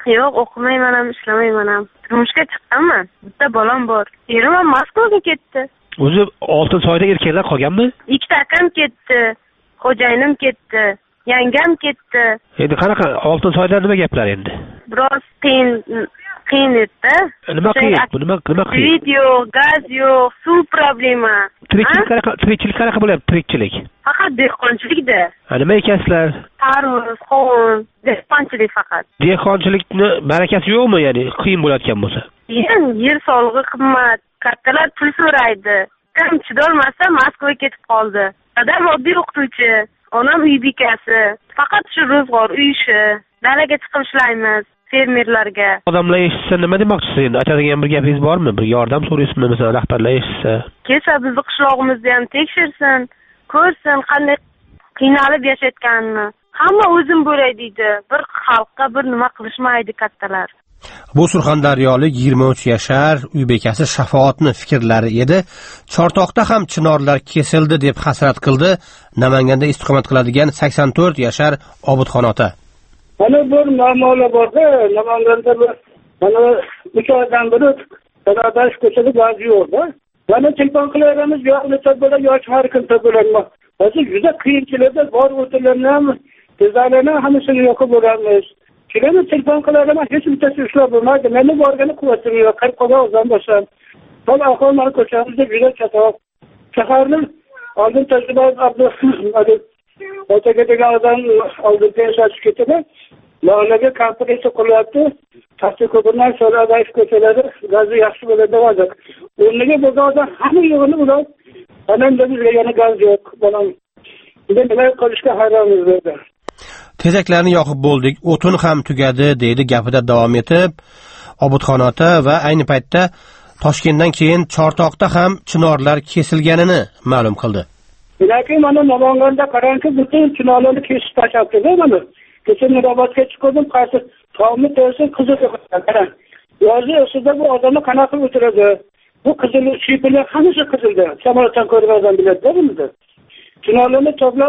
Yo'q, o'qimayman ham, ishlamayman ham. Turmushga chiqqanman. Bitta bolam bor. Erim ham Moskvaga ketdi. O'zi Oltinsoyda erkaklar qolganmi? Ikkita akam ketdi. Xo'jayinim ketdi. Yangam ketdi. Endi qanaqa Oltinsoyda nima gaplar endi? Biroz qiyin qiyin edi. Nima qiyin? Nima nima qiyin? Video, gaz yo'q, suv problema. Tirikchilik qanaqa tirikchilik qanaqa bo'lyapti tirikchilik? Faqat dehqonchilikda. Nima ekansizlar? Tarvuz, qovun, dehqonchilik faqat. Dehqonchilikni barakasi yo'qmi, ya'ni qiyin bo'layotgan bo'lsa? Yer, yer solig'i qimmat, kattalar pul so'raydi. Kam chidolmasa Moskvaga ketib qoldi. Dadam oddiy o'qituvchi, onam uy bekasi. Faqat shu ro'zg'or, uy ishi. Dalaga chiqib ishlaymiz. Fermerlarga. Odamlar eshitsa nima demoqchisiz endi? Aytadigan bir gapingiz bormi? Bir yordam so'raysizmi, masalan, rahbarlar eshitsa? Kelsa bizni qishlog'imizni ham tekshirsin, ko'rsin qanday qiynalib yashayotganini. Hamma o'zim bo'lay deydi. Bir xalqqa bir nima qilishmaydi kattalar. Bu surxondaryolik yigirma uch yashar uy bekasi Shafoatni fikrlari edi. Chortoqda ham chinorlar kesildi deb hasrat qildi Namanganda istiqomat qiladigan sakson to'rt yashar Obidxon ota. Mana bir muammolar borda, Namanganda bir mana uch oydan beri Saradash ko'chada gaz yo'qda. Mana telefon qilaveramiz, yo'qni tadbirlar yoki har kun tadbirlar. Hozir juda qiyinchilikda bor o'tirlarni ham, tezlarni hammasini yo'qib bo'lamiz. Keyin telefon qilaveramiz, hech bittasi ushlab bo'lmaydi. Meni borgani quvvatim yo'q, qirqoga o'zim bo'lsam. Bol ahvollar ko'chamizda juda chatoq. Shaharni oldin tajriba Abdullayev Otaga degan odam oldin pensiyaga ketdi. Loyihaga konferensiya qilyapti. Tashqi ko'pirdan Saradash ko'chalari gazi yaxshi bo'ladi hozir. O'rniga bo'lgan hamma yo'g'ini ular ananda bizga yana gaz yo'q. Bolam. Endi nima qilishga hayronmiz dedi. Tezaklarni yoqib bo'ldik, o'tin ham tugadi deydi gapida davom etib Obidxon ota va ayni paytda Toshkentdan keyin Chortoqda ham chinorlar kesilganini ma'lum qildi. Lekin mana Namanganda qarangki, butun chinorlarni kesib tashlabdi mana. Kecha Mirobodga chiqdim, qaysi tomni tersin qizil qarang. Yozi ustida bu odamni qanaqa o'tiradi? Bu qizil shiplar hammasi qizilda. Samarqand ko'rgandan biladi buni. Chinorlarni to'plab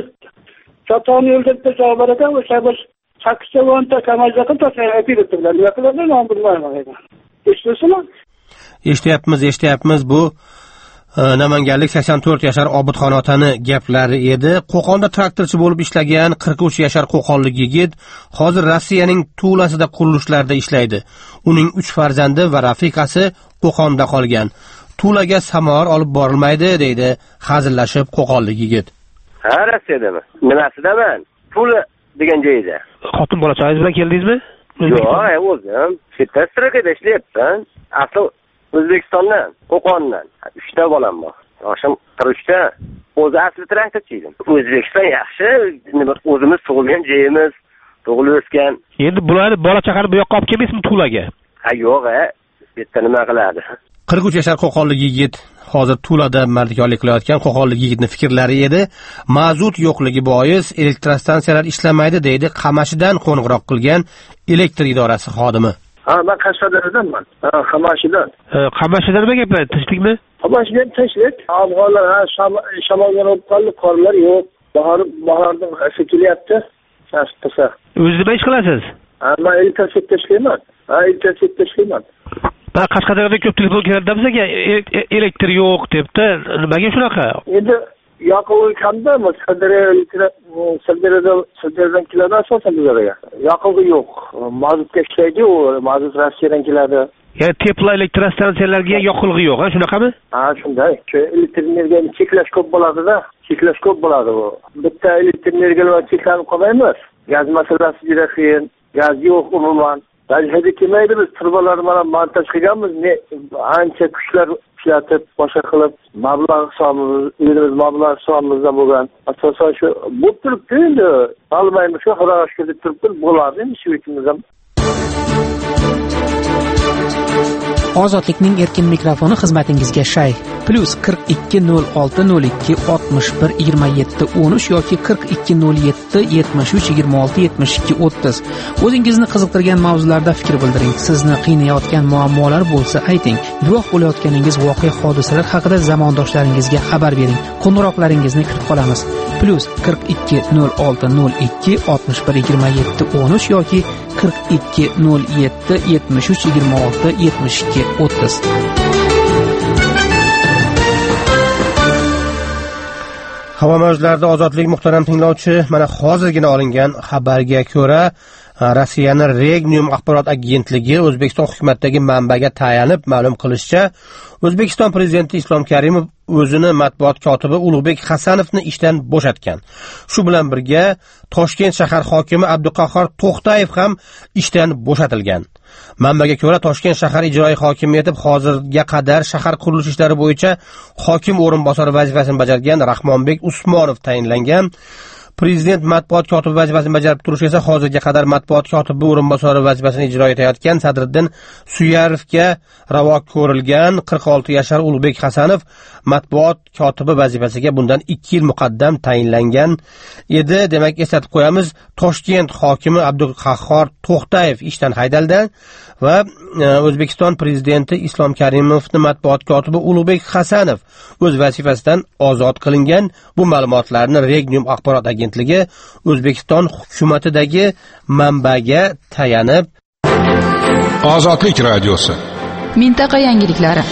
Chatoq yo'lda javob ekan, o'sha bir sakkiz o'nta kamazaqni tashlab beribdilar. Nima qiladi, men bilmayman. Eshitdingizmi? Eshityapmiz, eshityapmiz. Bu Namanganlik sakson to'rt yashar Obidxon otani gaplari edi. Qo'qonda traktorchi bo'lib ishlagan qirq uch yashar qo'qonlik yigit hozir Rossiyaning Tulasida qurilishlarda ishlaydi. Uning uch farzandi va rafiqasi Qo'qonda qolgan. Tulaga samor olib borilmaydi deydi hazillashib qo'qonlik yigit. Ha, Rossiyadami? Nimasidaman? Tula degan joyda. Xotin bola chaqangiz bilan keldingizmi? Yo'q, o'zim chetda strakada ishlayapman. Asl O'zbekistondan, Qo'qondan uchta bolam bor. Yoshim qirq uchta. O'zi asli traktorchi edim. O'zbekiston yaxshi, nima o'zimiz tug'ilgan joyimiz, tug'ilib o'sgan. Endi bularni bola chaqani bu yoqqa olib kelmaysizmi Tulaga? Ha, yo'q, a. Bu yerda nima qiladi? qirq uch yashar qo'qonlik yigit hozir Tulada mardikorlik qilayotgan qo'qonlik yigitning fikrlari edi. Mazut yo'qligi bois elektrostansiyalar ishlamaydi deydi Qamashidan qo'ng'iroq qilgan elektr idorasi xodimi. Ha, men Qashqadaryodanman. Ha, Qamashidan. Qamashidan nima gaplar? Tinchlikmi? Qamashidan tinchlik. Afg'onlar ha shamolga olib qoldi, qorlar yo'q. Bahor bahorda hasi kelyapti. Nasib qilsa. O'zingiz nima ish qilasiz? Ha, men elektrotexnika ishlayman. Ha, elektrotexnika ishlayman. Ha, Qashqadaryoda ko'p telefon keladi bizga, elektr yo'q debdi. Nimaga shunaqa? Endi yoqilg'i kamda, Sirdaryodan Sirdaryodan keladi asosan bizga. Yoqilg'i yo'q. Mazutga ishlaydi, u mazut Rossiyadan keladi. Ya'ni teplo elektrostansiyalarga yoqilg'i yo'q, ha, shunaqami? Ha, shunday. Shu elektr energiyani cheklash ko'p bo'ladi-da. Cheklash ko'p bo'ladi bu. Bitta elektr energiyalar cheklanib qolmaymiz. Gaz masalasi juda qiyin. Gaz yo'q umuman. Hadi kelmaydi, biz turbalarni mana montaj qilganmiz. Ne ancha kuchlar ishlatib, boshqa qilib, mablag' hisobimiz, o'zimiz mablag' hisobimizdan bo'lgan. Asosan shu bu turibdi endi. Olmaymiz, shu xudoga shukr deb turibdi, bo'ladi endi shu ikimiz ham. Ozodlikning erkin mikrofoni xizmatingizga shay. Plus qirq ikki nol olti nol ikki oltmish bir yigirma yetti o'n uch yoki qirq ikki nol yetti yetmish uch yigirma olti yetmish ikki o'ttiz. O'zingizni qiziqtirgan mavzularda fikr bildiring. Sizni qiynayotgan muammolar bo'lsa ayting. Guvoh bo'layotganingiz voqea hodisalar haqida zamondoshlaringizga xabar bering. Qo'ng'iroqlaringizni kutib qolamiz. Plus qirq ikki nol olti nol ikki oltmish bir yigirma yetti o'n uch yoki qirq ikki nol yetti yetmish uch yigirma olti yetmish ikki o'ttiz. Havo mavjlarida ozodlik muhtaram tinglovchi, mana hozirgina olingan xabarga ko'ra, Rossiyaning Regnum axborot agentligi O'zbekiston hukumatidagi manbaga tayanib ma'lum qilishicha, O'zbekiston prezidenti Islom Karimov o'zini matbuot kotibi Ulug'bek Hasanovni ishdan bo'shatgan. Shu bilan birga Toshkent shahar hokimi Abduqahhor To'xtayev ham ishdan bo'shatilgan. Manbaga ko'ra, Toshkent shahar ijroiy hokimi etib hozirga qadar shahar qurilish ishlari bo'yicha hokim o'rinbosari vazifasini bajargan Rahmonbek Usmonov tayinlangan. Prezident matbuot kotibi vazifasini bajarib turish esa hozirga qadar matbuot kotibi o'rinbosari vazifasini ijro etayotgan Sadriddin Suyarovga ravo ko'rilgan. qirq olti yashar Ulug'bek Hasanov matbuot kotibi vazifasiga bundan ikki yil muqaddam tayinlangan edi. Demak, eslatib qo'yamiz, Toshkent hokimi Abduqahhor To'xtayev ishdan haydaldi va O'zbekiston prezidenti Islom Karimovning matbuot kotibi Ulug'bek Hasanov o'z vazifasidan ozod qilingan. Bu ma'lumotlarni Regnum axborot agentligi O'zbekiston hukumatidagi manbaga tayanib Ozodlik radiosi mintaqa yangiliklari.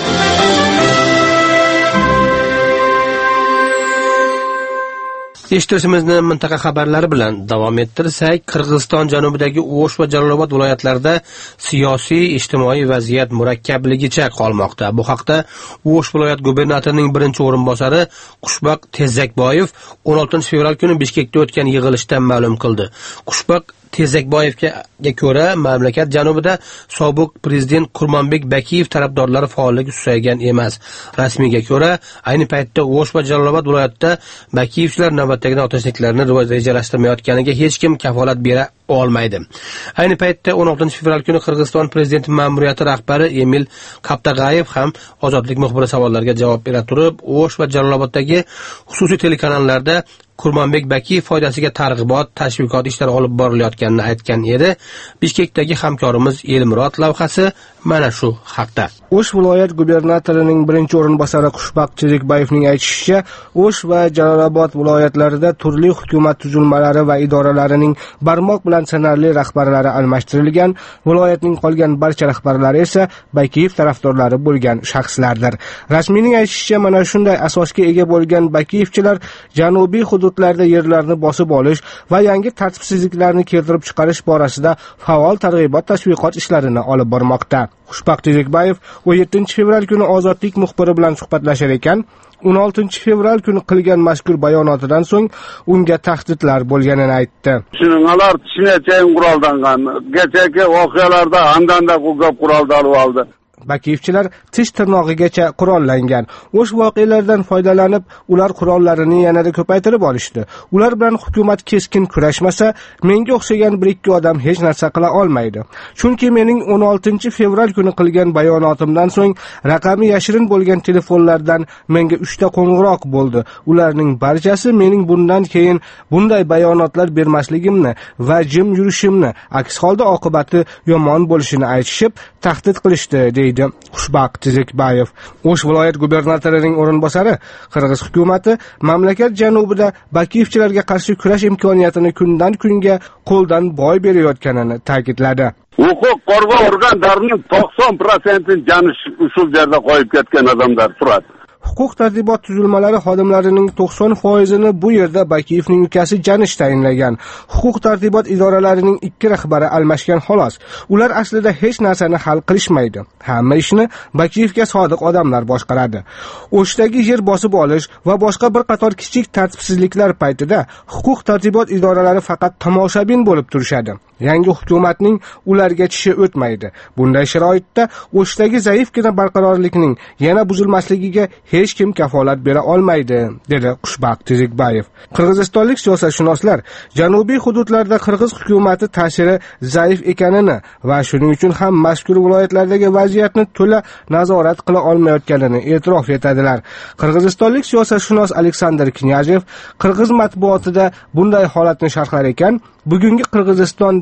Eshitishimizni mintaqa xabarlari bilan davom ettirsak, Qirg'iziston janubidagi O'sh va Jalolobod viloyatlarida siyosiy, ijtimoiy vaziyat murakkabligicha qolmoqda. Bu haqda O'sh viloyat gubernatorining birinchi o'rinbosari Qushbaq Tezakboyev o'n oltinchi fevral kuni Bishkekda o'tgan yig'ilishda ma'lum qildi. Qushbaq Tezakboyevga ko'ra, mamlakat janubida sobiq prezident Kurmanbek Bakiyev tarafdorlari faolligi susaygan emas. Rasmiyga ko'ra, ayni paytda O'sh va Jalolobod viloyatida Bakiyevchilar navbatdagi otashliklarni rejalashtirmayotganiga hech kim kafolat bera olmaydi. Ayni paytda o'n oltinchi fevral kuni Qirg'iziston prezidenti ma'muriyati rahbari Emil Kaptag'ayev ham ozodlik muxbiri savollariga javob bera turib, O'sh va Jaloloboddagi xususiy telekanallarda Kurmanbek Bakiyev foydasiga targ'ibot, tashviqot ishlari olib borilayotganini aytgan edi. Bishkekdagi hamkorimiz Elmurod lavhasi mana shu haqda. O'sh viloyat gubernatorining birinchi o'rinbosari Qushbaq Tezakboyevning aytishicha, O'sh va Jalolobod viloyatlarida turli hukumat tuzilmalari va idoralarining barmoq bilan sanarli rahbarlari almashtirilgan. Viloyatning qolgan barcha rahbarlari esa Bakiyev tarafdorlari bo'lgan shaxslardir. Rasmiyning aytishicha, mana shunday asosga ega bo'lgan Bakiyevchilar janubiy hududlarda yerlarni bosib olish va yangi tartibsizliklarni keltirib chiqarish borasida faol targ'ibot tashviqot ishlarini olib bormoqda. Xushbaq Tezakboyev o'n yettinchi fevral kuni Ozodlik muxbiri bilan suhbatlashar ekan, o'n oltinchi fevral kuni qilgan mazkur bayonotidan so'ng unga tahdidlar bo'lganini aytdi. Shuningalar tishinachayin quroldangan. Kechagi voqealarda andanda ko'p qurolni olib oldi. Bakiyevchilar tish tirnog'igacha qurollangan. O'sh voqealardan foydalanib, ular qurollarini yanada ko'paytirib olishdi. Ular bilan hukumat keskin kurashmasa, menga o'xshagan bir ikki odam hech narsa qila olmaydi. Chunki mening o'n oltinchi fevral kuni qilgan bayonotimdan so'ng raqami yashirin bo'lgan telefonlardan menga uchta qo'ng'iroq bo'ldi. Ularning barchasi mening bundan keyin bunday bayonotlar bermasligimni va jim yurishimni, aks holda oqibati yomon bo'lishini aytishib, tahdid qilishdi, deydi Xushbaq Tezakboyev. O'sh viloyat gubernatorining o'rinbosari Qirg'iz hukumatı mamlakat janubida Bakiyevchilarga qarshi kurash imkoniyatini kundan kunga qo'ldan boy berayotganini ta'kidladi. Huquq qo'g'on organlarining to'qson prosentini janish usul yerda qo'yib ketgan odamlar turadi. Huquq tartibot tuzilmalari xodimlarining to'qson foizini bu yerda Bakiyevning ukasi Janish tayinlagan. Huquq tartibot idoralarining ikki rahbari almashgan xolos. Ular aslida hech narsani hal qilishmaydi. Hamma ishni Bakiyevga sodiq odamlar boshqaradi. O'shdagi yer bosib olish va boshqa bir qator kichik tartibsizliklar paytida huquq tartibot idoralari faqat tomoshabin bo'lib turishadi. Yangi hukumatning ularga tishi o'tmaydi. Bunday sharoitda O'shdagi zaifgina barqarorlikning yana buzilmasligiga hech kim kafolat bera olmaydi, dedi Qushbaq Tezakboyev. Qirg'izistonlik siyosatshunoslar janubiy hududlarda Qirg'iz hukumati ta'siri zaif ekanini va shuning uchun ham mazkur viloyatlardagi vaziyatni to'la nazorat qila olmayotganini e'tirof etadilar. Qirg'izistonlik siyosatshunos Aleksandr Knyazev Qirg'iz matbuotida bunday holatni sharhlar ekan, bugungi Qirg'iziston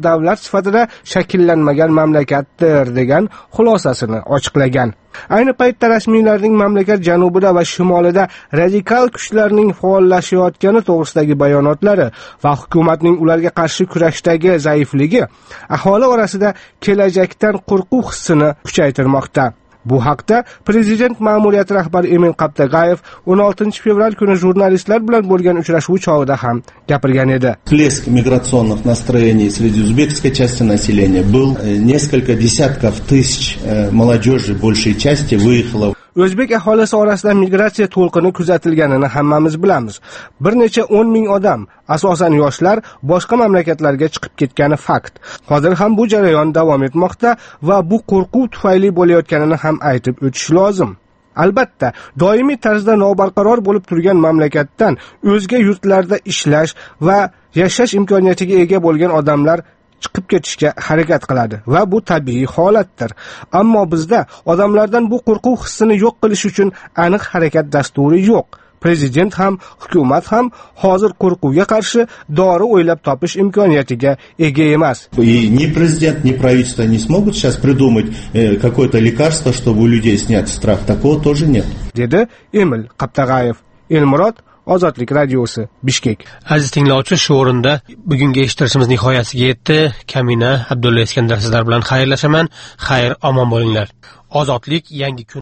davlat sifatida shakllanmagan mamlakatdir degan xulosasini ochiqlagan. Ayni paytda rasmiylarning mamlakat janubida va shimolida radikal kuchlarning faollashayotgani to'g'risidagi bayonotlari va hukumatning ularga qarshi kurashdagi zaifligi aholi orasida kelajakdan qo'rquv hissini kuchaytirmoqda. Bu haqda prezident ma'muriyati rahbari Emil Qaptagayev o'n oltinchi fevral kuni jurnalistlar bilan bo'lgan uchrashuv chog'ida ham gapirgan edi. Всплеск миграционных настроений среди узбекской части населения был. Несколько десятков тысяч молодежи большей части выехало. O'zbek aholisi orasida migratsiya to'lqini kuzatilganini hammamiz bilamiz. Bir necha o'n ming odam, asosan yoshlar, boshqa mamlakatlarga chiqib ketgani fakt. Hozir ham bu jarayon davom etmoqda va bu qo'rquv tufayli bo'layotganini ham aytib o'tish lozim. Albatta, doimiy tarzda nobarqaror bo'lib turgan mamlakatdan o'zga yurtlarda ishlash va yashash imkoniyatiga ega bo'lgan odamlar chiqib ketishga harakat qiladi va bu tabiiy holatdir. Ammo bizda odamlardan bu qo'rquv hissini yo'q qilish uchun aniq harakat dasturi yo'q. Prezident ham, hukumat ham hozir qo'rquvga qarshi dori o'ylab topish imkoniyatiga ega emas. И ни президент, ни правительство не смогут сейчас придумать какое-то лекарство, чтобы у людей снять страх. Такого тоже нет. Dedi Emil Qaptagayev. Elmurod, Ozodlik radiosi, Bishkek. Aziz tinglovchi, shu o'rinda bugungi eshittirishimiz nihoyasiga yetdi. Kamina Abdulla Iskandar sizlar bilan xayrlashaman. Xayr, omon bo'linglar. Ozodlik yangi kun